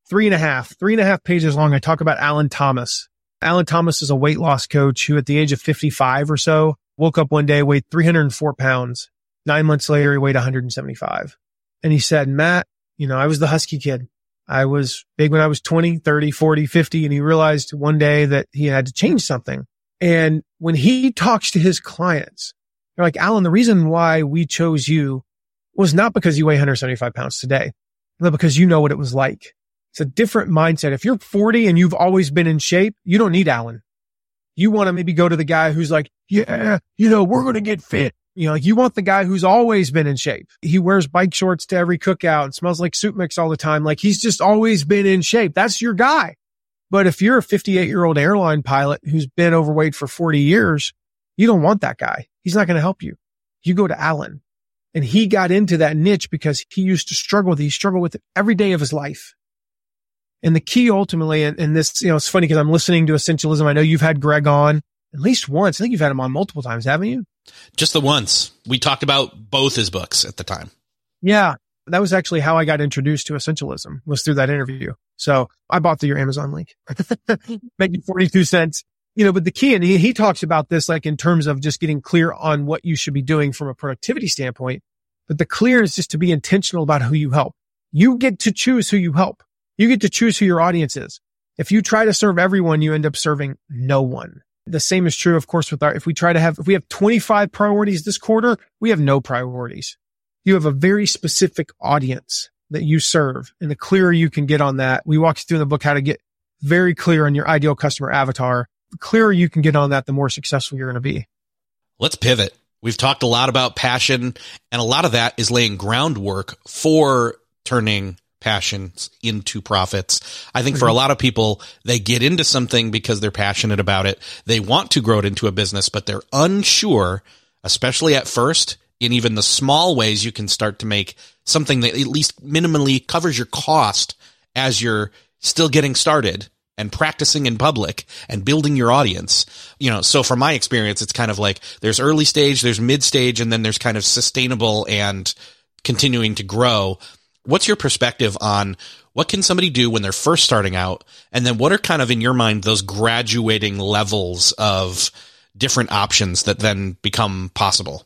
three and a half pages long. I talk about Alan Thomas. Alan Thomas is a weight loss coach who at the age of 55 or so woke up one day, weighed 304 pounds. 9 months later, he weighed 175. And he said, Matt, I was the husky kid. I was big when I was 20, 30, 40, 50. And he realized one day that he had to change something. And when he talks to his clients, they're like, Alan, the reason why we chose you was not because you weigh 175 pounds today, but because you know what it was like. It's a different mindset. If you're 40 and you've always been in shape, you don't need Alan. You want to maybe go to the guy who's like, yeah, we're going to get fit. You want the guy who's always been in shape. He wears bike shorts to every cookout and smells like soup mix all the time. Like he's just always been in shape. That's your guy. But if you're a 58-year-old airline pilot who's been overweight for 40 years, you don't want that guy. He's not going to help you. You go to Alan. And he got into that niche because he used to struggle with it. He struggled with it every day of his life. And the key ultimately, and this, it's funny because I'm listening to Essentialism. I know you've had Greg on at least once. I think you've had him on multiple times, haven't you? Just the once. We talked about both his books at the time. Yeah. That was actually how I got introduced to Essentialism, was through that interview. So I bought your Amazon link. Making 42 cents. But the key, and he talks about this like in terms of just getting clear on what you should be doing from a productivity standpoint. But the clear is just to be intentional about who you help. You get to choose who you help. You get to choose who your audience is. If you try to serve everyone, you end up serving no one. The same is true, of course, if we have 25 priorities this quarter, we have no priorities. You have a very specific audience that you serve. And the clearer you can get on that, we walk you through in the book how to get very clear on your ideal customer avatar. The clearer you can get on that, the more successful you're going to be. Let's pivot. We've talked a lot about passion, and a lot of that is laying groundwork for turning passions into profits. I think for a lot of people, they get into something because they're passionate about it. They want to grow it into a business, but they're unsure, especially at first, in even the small ways you can start to make something that at least minimally covers your cost as you're still getting started and practicing in public and building your audience. So from my experience, it's kind of like there's early stage, there's mid stage, and then there's kind of sustainable and continuing to grow. What's your perspective on what can somebody do when they're first starting out? And then what are kind of in your mind those graduating levels of different options that then become possible?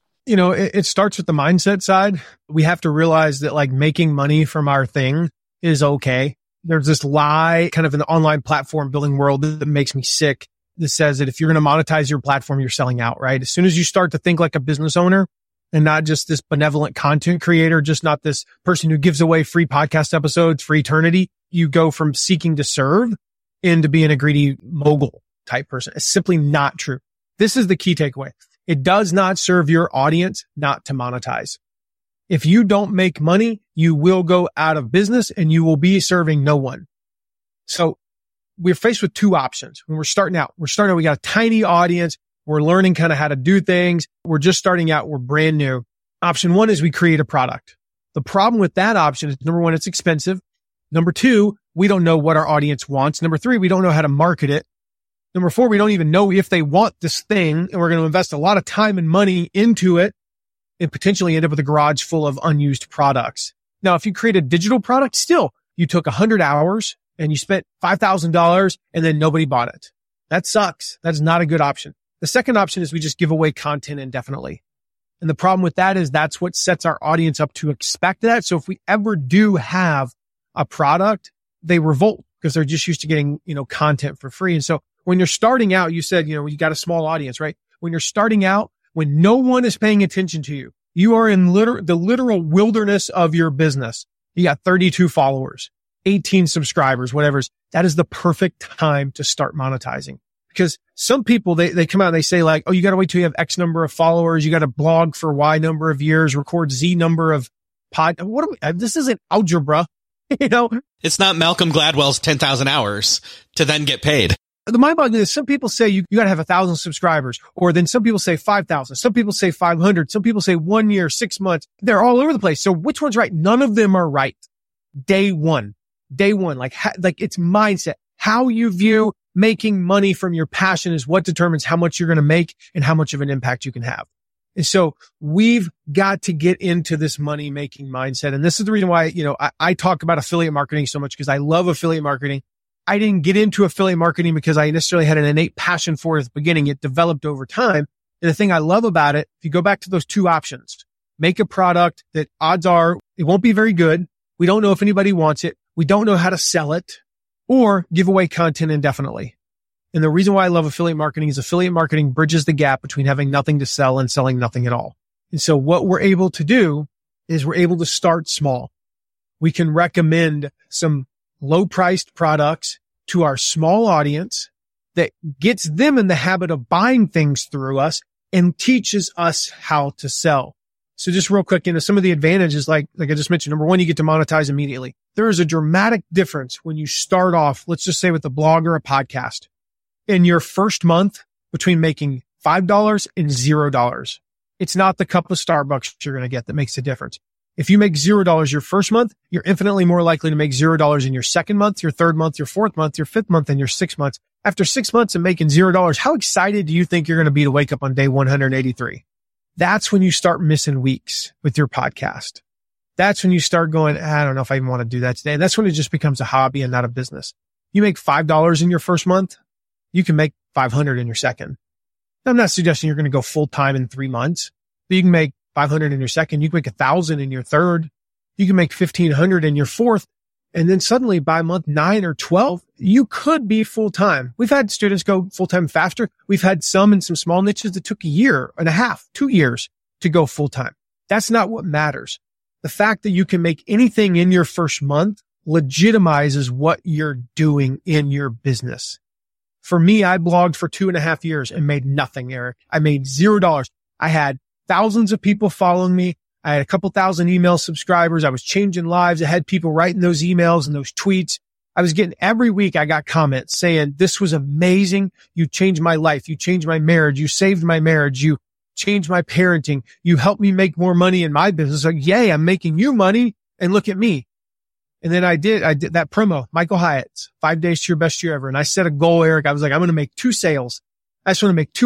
It starts with the mindset side. We have to realize that like making money from our thing is okay. There's this lie kind of in the online platform building world that makes me sick. That says that if you're going to monetize your platform, you're selling out, right? As soon as you start to think like a business owner and not just this benevolent content creator, just not this person who gives away free podcast episodes for eternity, you go from seeking to serve into being a greedy mogul type person. It's simply not true. This is the key takeaway. It does not serve your audience not to monetize. If you don't make money, you will go out of business and you will be serving no one. So we're faced with two options when we're starting out. We got a tiny audience. We're learning kind of how to do things. We're just starting out. We're brand new. Option one is we create a product. The problem with that option is, number one, it's expensive. Number two, we don't know what our audience wants. Number three, we don't know how to market it. Number four, we don't even know if they want this thing, and we're going to invest a lot of time and money into it and potentially end up with a garage full of unused products. Now, if you create a digital product, still, you took 100 hours and you spent $5,000 and then nobody bought it. That sucks. That's not a good option. The second option is we just give away content indefinitely. And the problem with that is that's what sets our audience up to expect that. So if we ever do have a product, they revolt because they're just used to getting, content for free. And so when you're starting out, you said, you got a small audience, right? When you're starting out, when no one is paying attention to you, you are in the literal wilderness of your business. You got 32 followers, 18 subscribers, whatever. That is the perfect time to start monetizing. Because some people, they come out and they say like, oh, you got to wait till you have X number of followers. You got to blog for Y number of years, record Z number of this isn't algebra, It's not Malcolm Gladwell's 10,000 hours to then get paid. The mind-boggling is some people say you got to have 1,000 subscribers, or then some people say 5,000. Some people say 500. Some people say 1 year, 6 months. They're all over the place. So which one's right? None of them are right. Day one, like it's mindset. How you view making money from your passion is what determines how much you're going to make and how much of an impact you can have. And so we've got to get into this money making mindset. And this is the reason why, I talk about affiliate marketing so much, because I love affiliate marketing. I didn't get into affiliate marketing because I necessarily had an innate passion for it at the beginning. It developed over time. And the thing I love about it, if you go back to those two options, make a product that odds are it won't be very good. We don't know if anybody wants it. We don't know how to sell it, or give away content indefinitely. And the reason why I love affiliate marketing is affiliate marketing bridges the gap between having nothing to sell and selling nothing at all. And so what we're able to do is we're able to start small. We can recommend some low priced products to our small audience that gets them in the habit of buying things through us and teaches us how to sell. So just real quick, some of the advantages, like I just mentioned, number one, you get to monetize immediately. There is a dramatic difference when you start off, let's just say with a blog or a podcast, in your first month between making $5 and $0. It's not the cup of Starbucks you're going to get that makes the difference. If you make $0 your first month, you're infinitely more likely to make $0 in your second month, your third month, your fourth month, your fifth month, and your 6 months. After 6 months of making $0, how excited do you think you're going to be to wake up on day 183? That's when you start missing weeks with your podcast. That's when you start going, I don't know if I even want to do that today. And that's when it just becomes a hobby and not a business. You make $5 in your first month, you can make $500 in your second. I'm not suggesting you're going to go full time in 3 months, but you can make $500 in your second. You can make $1,000 in your third. You can make $1,500 in your fourth. And then suddenly by month 9 or 12, you could be full time. We've had students go full time faster. We've had some in some small niches that took 1.5 years, 2 years to go full time. That's not what matters. The fact that you can make anything in your first month legitimizes what you're doing in your business. For me, I blogged for 2.5 years and made nothing, Eric. I made $0. I had thousands of people following me. I had a couple thousand email subscribers. I was changing lives. I had people writing those emails and those tweets. I was getting every week I got comments saying, this was amazing. You changed my life. You changed my marriage. You saved my marriage. You changed my parenting. You helped me make more money in my business. Like, yay, I'm making you money. And look at me. And then I did that promo, Michael Hyatt's 5 days to your best year ever. And I set a goal, Eric. I was like, I'm going to make 2 sales. I just want to make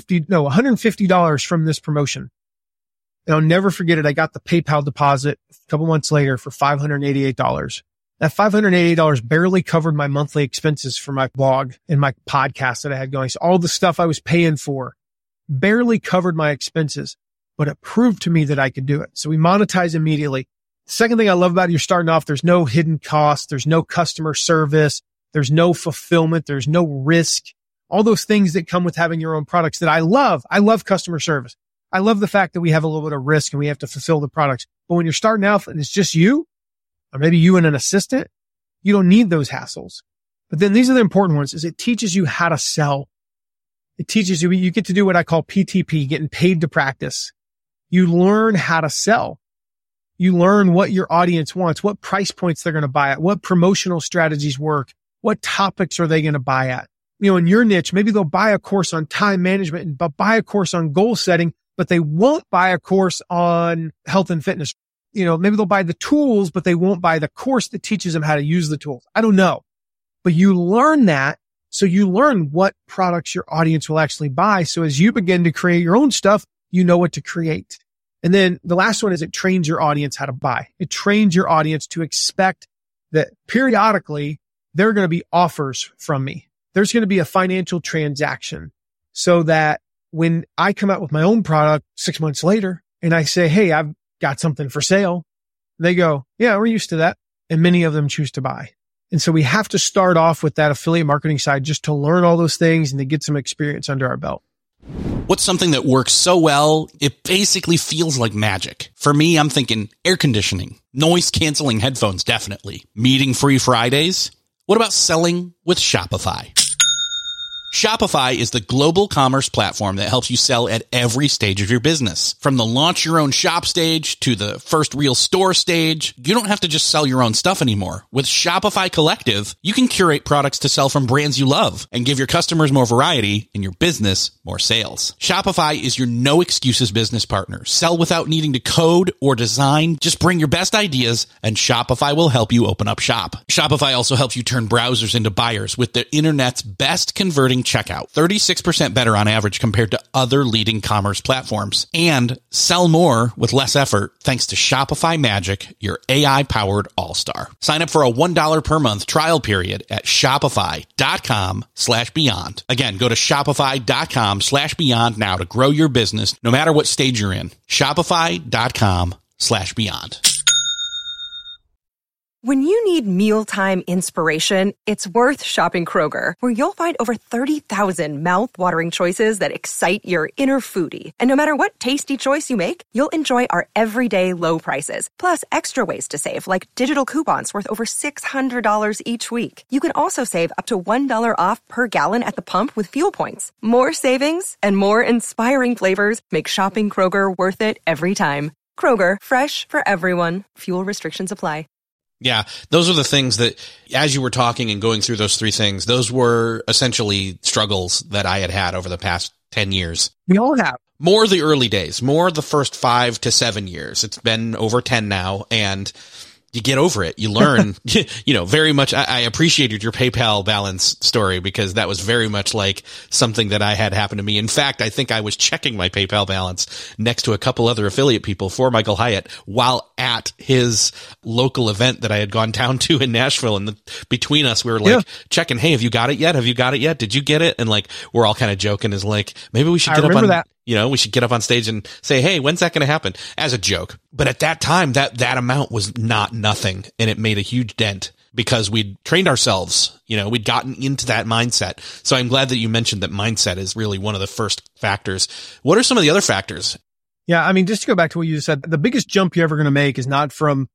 $150 from this promotion. And I'll never forget it. I got the PayPal deposit a couple months later for $588. That $588 barely covered my monthly expenses for my blog and my podcast that I had going. So all the stuff I was paying for barely covered my expenses, but it proved to me that I could do it. So we monetize immediately. Second thing I love about it, you're starting off, there's no hidden cost. There's no customer service. There's no fulfillment. There's no risk. All those things that come with having your own products that I love. I love customer service. I love the fact that we have a little bit of risk and we have to fulfill the products. But when you're starting out and it's just you, or maybe you and an assistant, you don't need those hassles. But then these are the important ones, is it teaches you how to sell. It teaches you get to do what I call PTP, getting paid to practice. You learn how to sell. You learn what your audience wants, what price points they're going to buy at, what promotional strategies work, what topics are they going to buy at. In your niche, maybe they'll buy a course on time management and buy a course on goal setting, but they won't buy a course on health and fitness. Maybe they'll buy the tools, but they won't buy the course that teaches them how to use the tools. I don't know. But you learn that. So you learn what products your audience will actually buy. So as you begin to create your own stuff, you know what to create. And then the last one is it trains your audience how to buy. It trains your audience to expect that periodically there are going to be offers from me. There's going to be a financial transaction so that when I come out with my own product 6 months later and I say, hey, I've got something for sale, they go, yeah, we're used to that. And many of them choose to buy. And so we have to start off with that affiliate marketing side just to learn all those things and to get some experience under our belt. What's something that works so well, it basically feels like magic? For me, I'm thinking air conditioning, noise canceling headphones, definitely. Meeting-free Fridays. What about selling with Shopify? Shopify is the global commerce platform that helps you sell at every stage of your business. From the launch your own shop stage to the first real store stage, you don't have to just sell your own stuff anymore. With Shopify Collective, you can curate products to sell from brands you love and give your customers more variety and your business more sales. Shopify is your no excuses business partner. Sell without needing to code or design. Just bring your best ideas and Shopify will help you open up shop. Shopify also helps you turn browsers into buyers with the internet's best converting checkout, 36% better on average compared to other leading commerce platforms, and sell more with less effort thanks to Shopify Magic, your AI-powered all-star. Sign up for a $1 per month trial period at shopify.com/beyond. Again, go to shopify.com/beyond now to grow your business no matter what stage you're in. Shopify.com/beyond. When you need mealtime inspiration, it's worth shopping Kroger, where you'll find over 30,000 mouth-watering choices that excite your inner foodie. And no matter what tasty choice you make, you'll enjoy our everyday low prices, plus extra ways to save, like digital coupons worth over $600 each week. You can also save up to $1 off per gallon at the pump with fuel points. More savings and more inspiring flavors make shopping Kroger worth it every time. Kroger, fresh for everyone. Fuel restrictions apply. Yeah, those are the things that, as you were talking and going through those three things, those were essentially struggles that I had over the past 10 years. We all have. More the early days, more the first 5 to 7 years. It's been over 10 now, and you get over it. You learn, very much. I appreciated your PayPal balance story because that was very much like something that I had happen to me. In fact, I think I was checking my PayPal balance next to a couple other affiliate people for Michael Hyatt while at his local event that I had gone down to in Nashville. And between us, we were like checking, hey, have you got it yet? Have you got it yet? Did you get it? And like, we're all kind of joking is like, maybe we should get up on that. We should get up on stage and say, hey, when's that going to happen? As a joke. But at that time, that amount was not nothing. And it made a huge dent because we'd trained ourselves. We'd gotten into that mindset. So I'm glad that you mentioned that mindset is really one of the first factors. What are some of the other factors? Yeah. I mean, just to go back to what you said, the biggest jump you're ever going to make is not from,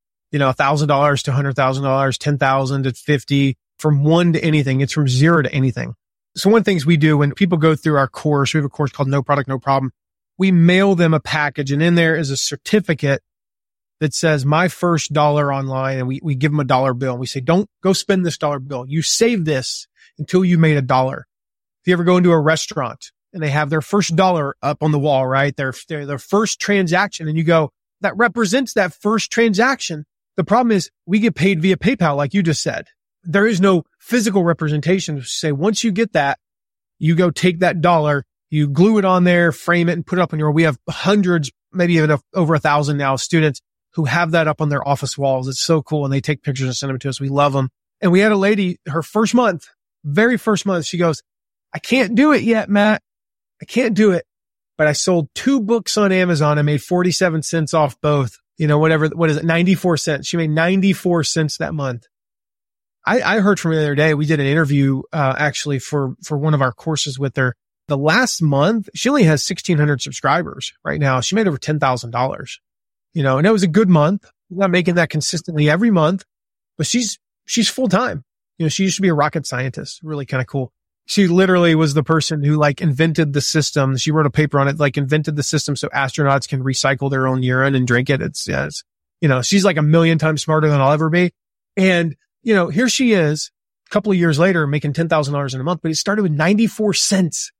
$1,000 to $100,000, 10,000 to 50, from one to anything. It's from zero to anything. So one of the things we do when people go through our course, we have a course called No Product, No Problem. We mail them a package, and in there is a certificate that says my first dollar online, and we give them a dollar bill. And we say, don't go spend this dollar bill. You save this until you made $1. If you ever go into a restaurant and they have their first dollar up on the wall, right? Their first transaction, and you go, that represents that first transaction. The problem is we get paid via PayPal, like you just said. There is no physical representation to say, once you get that, you go take that dollar, you glue it on there, frame it, and put it up on we have hundreds, maybe even over 1,000 now students who have that up on their office walls. It's so cool. And they take pictures and send them to us. We love them. And we had a lady, her first month, very first month, she goes, I can't do it yet, Matt. I can't do it. But I sold 2 books on Amazon. I made 47 cents off both. What is it? 94 cents. She made 94 cents that month. I heard from her the other day, we did an interview, actually for one of our courses with her. The last month, she only has 1,600 subscribers right now. She made over $10,000, and it was a good month. I'm not making that consistently every month, but she's full time. She used to be a rocket scientist, really kind of cool. She literally was the person who invented the system. She wrote a paper on it, invented the system so astronauts can recycle their own urine and drink it. It's she's like a million times smarter than I'll ever be. And here she is a couple of years later making $10,000 in a month, but it started with 94 cents.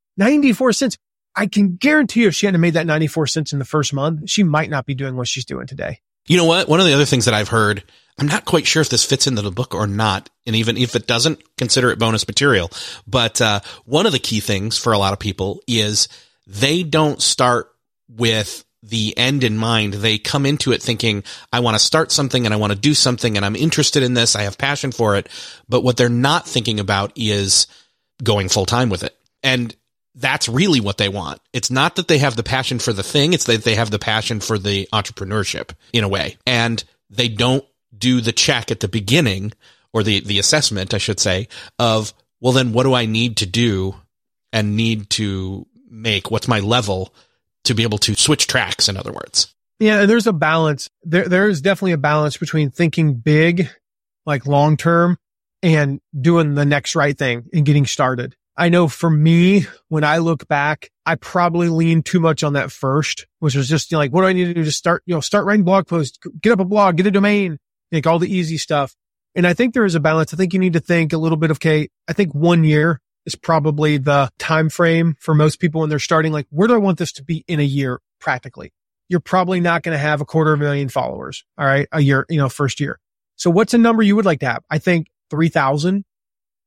94 cents. I can guarantee you if she hadn't made that 94 cents in the first month, she might not be doing what she's doing today. You know what? One of the other things that I've heard, I'm not quite sure if this fits into the book or not. And even if it doesn't, consider it bonus material. But one of the key things for a lot of people is they don't start with the end in mind. They come into it thinking, I want to start something and I want to do something and I'm interested in this. I have passion for it. But what they're not thinking about is going full time with it. And that's really what they want. It's not that they have the passion for the thing. It's that they have the passion for the entrepreneurship in a way. And they don't do the check at the beginning, or the assessment, I should say, of, well, then what do I need to do and need to make? What's my level to be able to switch tracks, in other words? Yeah, and there's a balance. There is definitely a balance between thinking big, like long term, and doing the next right thing and getting started. I know for me, when I look back, I probably leaned too much on that first, which was just what do I need to do to start writing blog posts, get up a blog, get a domain, all the easy stuff. And I think there is a balance. I think you need to think a little bit of, I think 1 year is probably the time frame for most people when they're starting. Where do I want this to be in a year practically? You're probably not going to have 250,000 followers. All right. A year, first year. So what's a number you would like to have? I think 3,000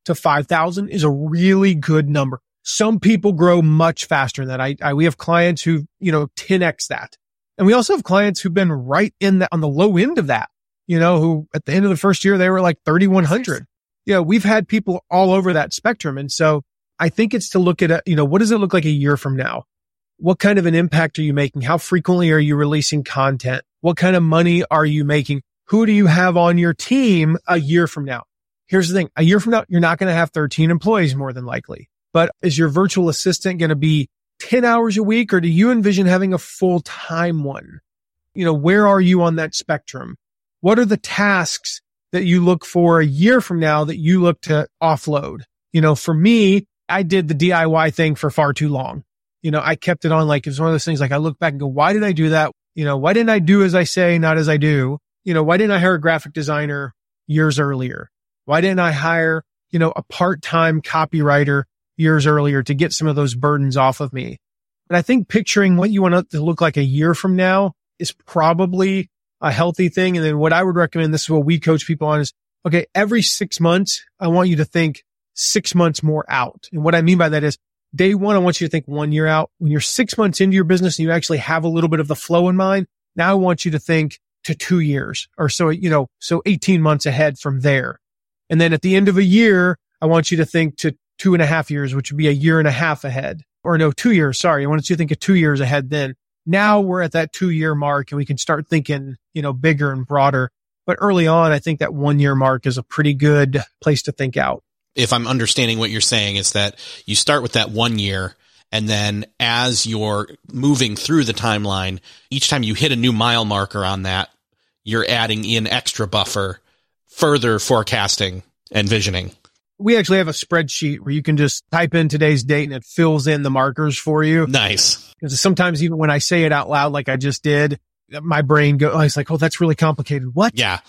to 5,000 is a really good number. Some people grow much faster than that. We have clients who, 10x that. And we also have clients who've been right in on the low end of that, who at the end of the first year, they were like 3,100. We've had people all over that spectrum. And so I think it's to look at, what does it look like a year from now? What kind of an impact are you making? How frequently are you releasing content? What kind of money are you making? Who do you have on your team a year from now? Here's the thing. A year from now, you're not going to have 13 employees more than likely. But is your virtual assistant going to be 10 hours a week, or do you envision having a full-time one? Where are you on that spectrum? What are the tasks that you look for a year from now that you look to offload? For me, I did the DIY thing for far too long. I kept it on like, it's one of those things like I look back and go, why did I do that? Why didn't I do as I say, not as I do? Why didn't I hire a graphic designer years earlier? Why didn't I hire, a part-time copywriter years earlier to get some of those burdens off of me? But I think picturing what you want it to look like a year from now is probably a healthy thing. And then what I would recommend, this is what we coach people on, is, okay, every 6 months, I want you to think 6 months more out. And what I mean by that is day one, I want you to think 1 year out. When you're 6 months into your business and you actually have a little bit of the flow in mind, now I want you to think to 2 years or so, so 18 months ahead from there. And then at the end of a year, I want you to think to 2.5 years, which would be a year and a half ahead. Or no, 2 years. Sorry. I want you to think of 2 years ahead then. Now we're at that 2-year mark and we can start thinking, bigger and broader. But early on, I think that 1 year mark is a pretty good place to think out. If I'm understanding what you're saying, is that you start with that 1 year, and then as you're moving through the timeline, each time you hit a new mile marker on that, you're adding in extra buffer, further forecasting and visioning. We actually have a spreadsheet where you can just type in today's date and it fills in the markers for you. Nice. Because sometimes even when I say it out loud, like I just did, my brain goes, oh, that's really complicated. What? Yeah.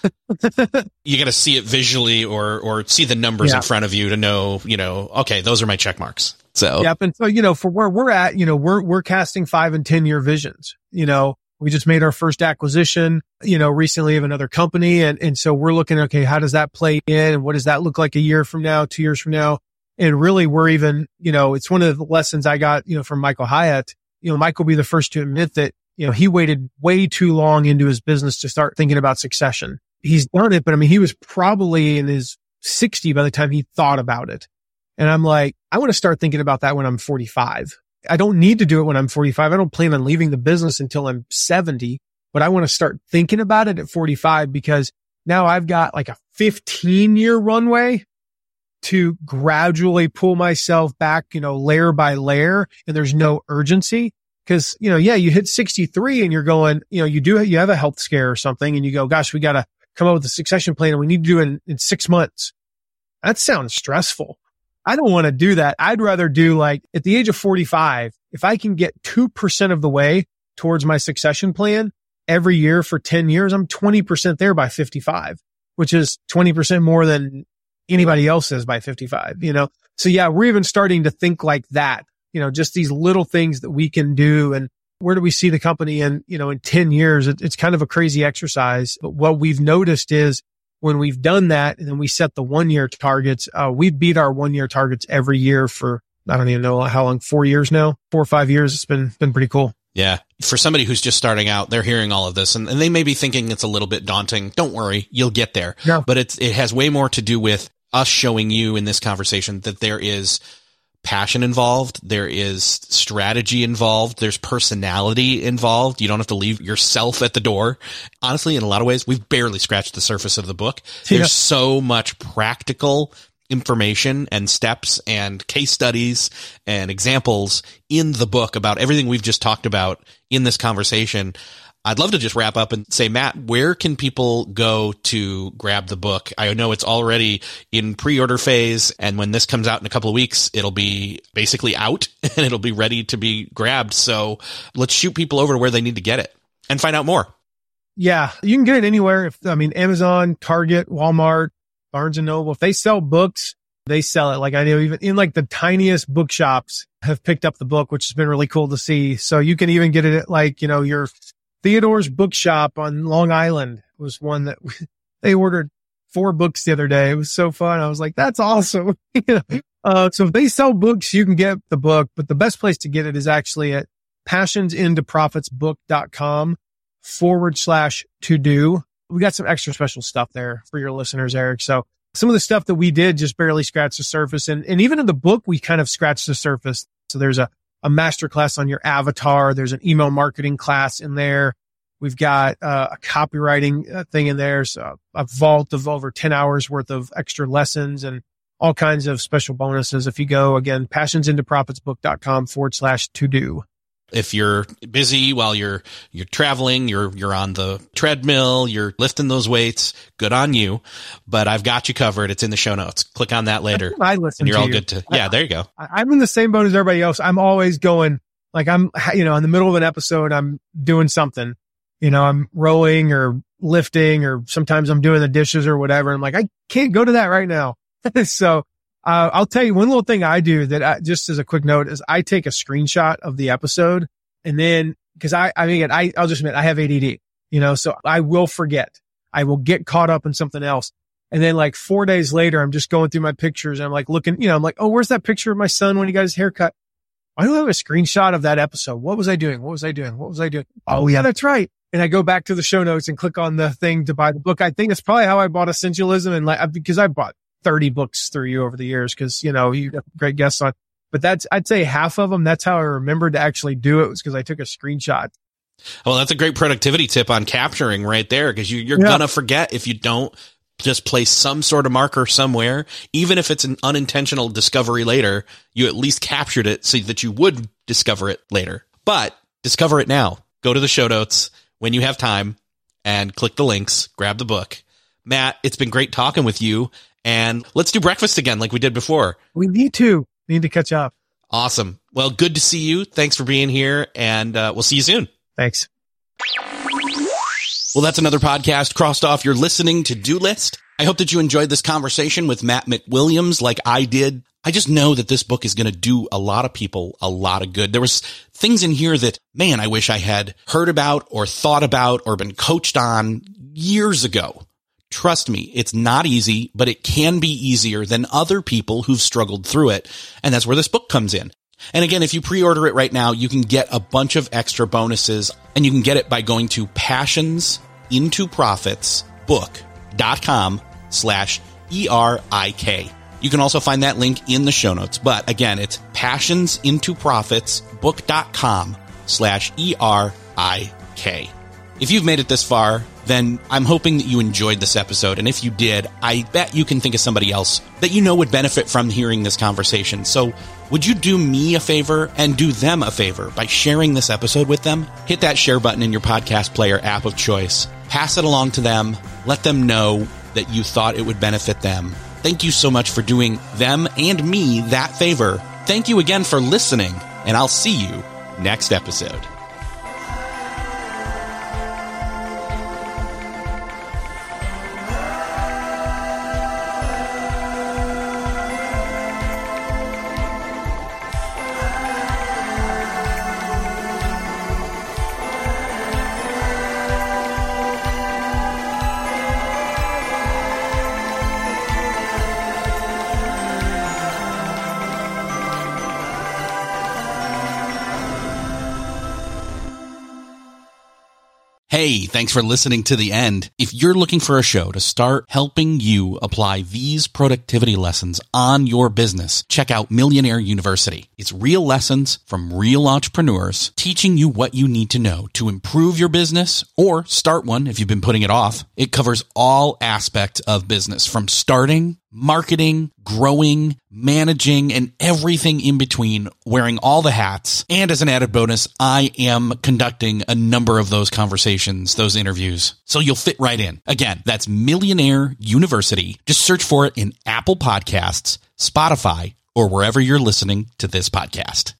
You got to see it visually or see the numbers in front of you to know, okay, those are my check marks. So, yep. And so, for where we're at, we're casting 5 and 10 year visions. We just made our first acquisition, recently of another company. And so we're looking, okay, how does that play in? What does that look like a year from now, 2 years from now? And really we're even, it's one of the lessons I got, from Michael Hyatt. Mike will be the first to admit that, he waited way too long into his business to start thinking about succession. He's done it, but he was probably in his 60 by the time he thought about it. And I'm like, I want to start thinking about that when I'm 45. I don't need to do it when I'm 45. I don't plan on leaving the business until I'm 70, but I want to start thinking about it at 45 because now I've got like a 15-year runway to gradually pull myself back, layer by layer, and there's no urgency. Cause, you hit 63 and you're going, you have a health scare or something and you go, gosh, we got to come up with a succession plan and we need to do it in 6 months. That sounds stressful. I don't want to do that. I'd rather do like at the age of 45, if I can get 2% of the way towards my succession plan every year for 10 years, I'm 20% there by 55, which is 20% more than anybody else is by 55, So yeah, we're even starting to think like that. Just these little things that we can do. And where do we see the company in 10 years? It's kind of a crazy exercise. But what we've noticed is when we've done that and then we set the 1 year targets, we beat our 1 year targets every year for, I don't even know how long, 4 years now, 4 or 5 years. It's been pretty cool. Yeah. For somebody who's just starting out, they're hearing all of this and they may be thinking it's a little bit daunting. Don't worry. You'll get there. Yeah. But it has way more to do with us showing you in this conversation that there is passion involved. There is strategy involved. There's personality involved. You don't have to leave yourself at the door. Honestly, in a lot of ways, we've barely scratched the surface of the book. There's so much practical information and steps and case studies and examples in the book about everything we've just talked about in this conversation. I'd love to just wrap up and say, Matt, where can people go to grab the book? I know it's already in pre-order phase, and when this comes out in a couple of weeks, it'll be basically out and it'll be ready to be grabbed. So let's shoot people over to where they need to get it and find out more. Yeah, you can get it anywhere. Amazon, Target, Walmart, Barnes and Noble, if they sell books, they sell it. Like I know even in like the tiniest bookshops have picked up the book, which has been really cool to see. So you can even get it at like, your Theodore's Bookshop on Long Island was one that they ordered 4 books the other day. It was so fun. I was like, that's awesome. So if they sell books, you can get the book, but the best place to get it is actually at passionsintoprofitsbook.com/to-do. We got some extra special stuff there for your listeners, Eric. So some of the stuff that we did just barely scratched the surface. And even in the book, we kind of scratched the surface. So there's a masterclass on your avatar. There's an email marketing class in there. We've got a copywriting thing in there. So a vault of over 10 hours worth of extra lessons and all kinds of special bonuses. If you go again, passionsintoprofitsbook.com/to-do. If you're busy while you're traveling, you're on the treadmill, you're lifting those weights, good on you. But I've got you covered. It's in the show notes. Click on that later. I listen and you're to all you. Good to, yeah, there you go. I'm in the same boat as everybody else. I'm always going, like I'm, in the middle of an episode, I'm doing something, I'm rowing or lifting, or sometimes I'm doing the dishes or whatever. I'm like, I can't go to that right now. So, I'll tell you one little thing I do that just as a quick note is I take a screenshot of the episode, and then because I'll just admit I have ADD, so I will forget. I will get caught up in something else. And then like 4 days later, I'm just going through my pictures and I'm like looking, I'm like, oh, where's that picture of my son when he got his haircut? I don't have a screenshot of that episode. What was I doing? Oh yeah, that's right. And I go back to the show notes and click on the thing to buy the book. I think that's probably how I bought Essentialism, and because I bought 30 books through you over the years, because, you have great guests on, but I'd say half of them, that's how I remembered to actually do it, was because I took a screenshot. Well, that's a great productivity tip on capturing right there, because you're going to forget if you don't just place some sort of marker somewhere. Even if it's an unintentional discovery later, you at least captured it so that you would discover it later. But discover it now. Go to the show notes when you have time and click the links, grab the book. Matt, it's been great talking with you. And let's do breakfast again like we did before. We need to catch up. Awesome. Well, good to see you. Thanks for being here, and we'll see you soon. Thanks. Well, that's another podcast crossed off your listening to-do list. I hope that you enjoyed this conversation with Matt McWilliams like I did. I just know that this book is going to do a lot of people a lot of good. There was things in here that, man, I wish I had heard about or thought about or been coached on years ago. Trust me, it's not easy, but it can be easier than other people who've struggled through it. And that's where this book comes in. And again, if you pre-order it right now, you can get a bunch of extra bonuses, and you can get it by going to passionsintoprofitsbook.com/ERIK. You can also find that link in the show notes. But again, it's passionsintoprofitsbook.com/ERIK. If you've made it this far, then I'm hoping that you enjoyed this episode. And if you did, I bet you can think of somebody else that would benefit from hearing this conversation. So would you do me a favor and do them a favor by sharing this episode with them? Hit that share button in your podcast player app of choice. Pass it along to them. Let them know that you thought it would benefit them. Thank you so much for doing them and me that favor. Thank you again for listening, and I'll see you next episode. Hey, thanks for listening to the end. If you're looking for a show to start helping you apply these productivity lessons on your business, check out Millionaire University. It's real lessons from real entrepreneurs teaching you what you need to know to improve your business or start one if you've been putting it off. It covers all aspects of business, from starting, marketing, growing, managing, and everything in between, wearing all the hats. And as an added bonus, I am conducting a number of those conversations, those interviews, so you'll fit right in. Again, that's Millionaire University. Just search for it in Apple Podcasts, Spotify, or wherever you're listening to this podcast.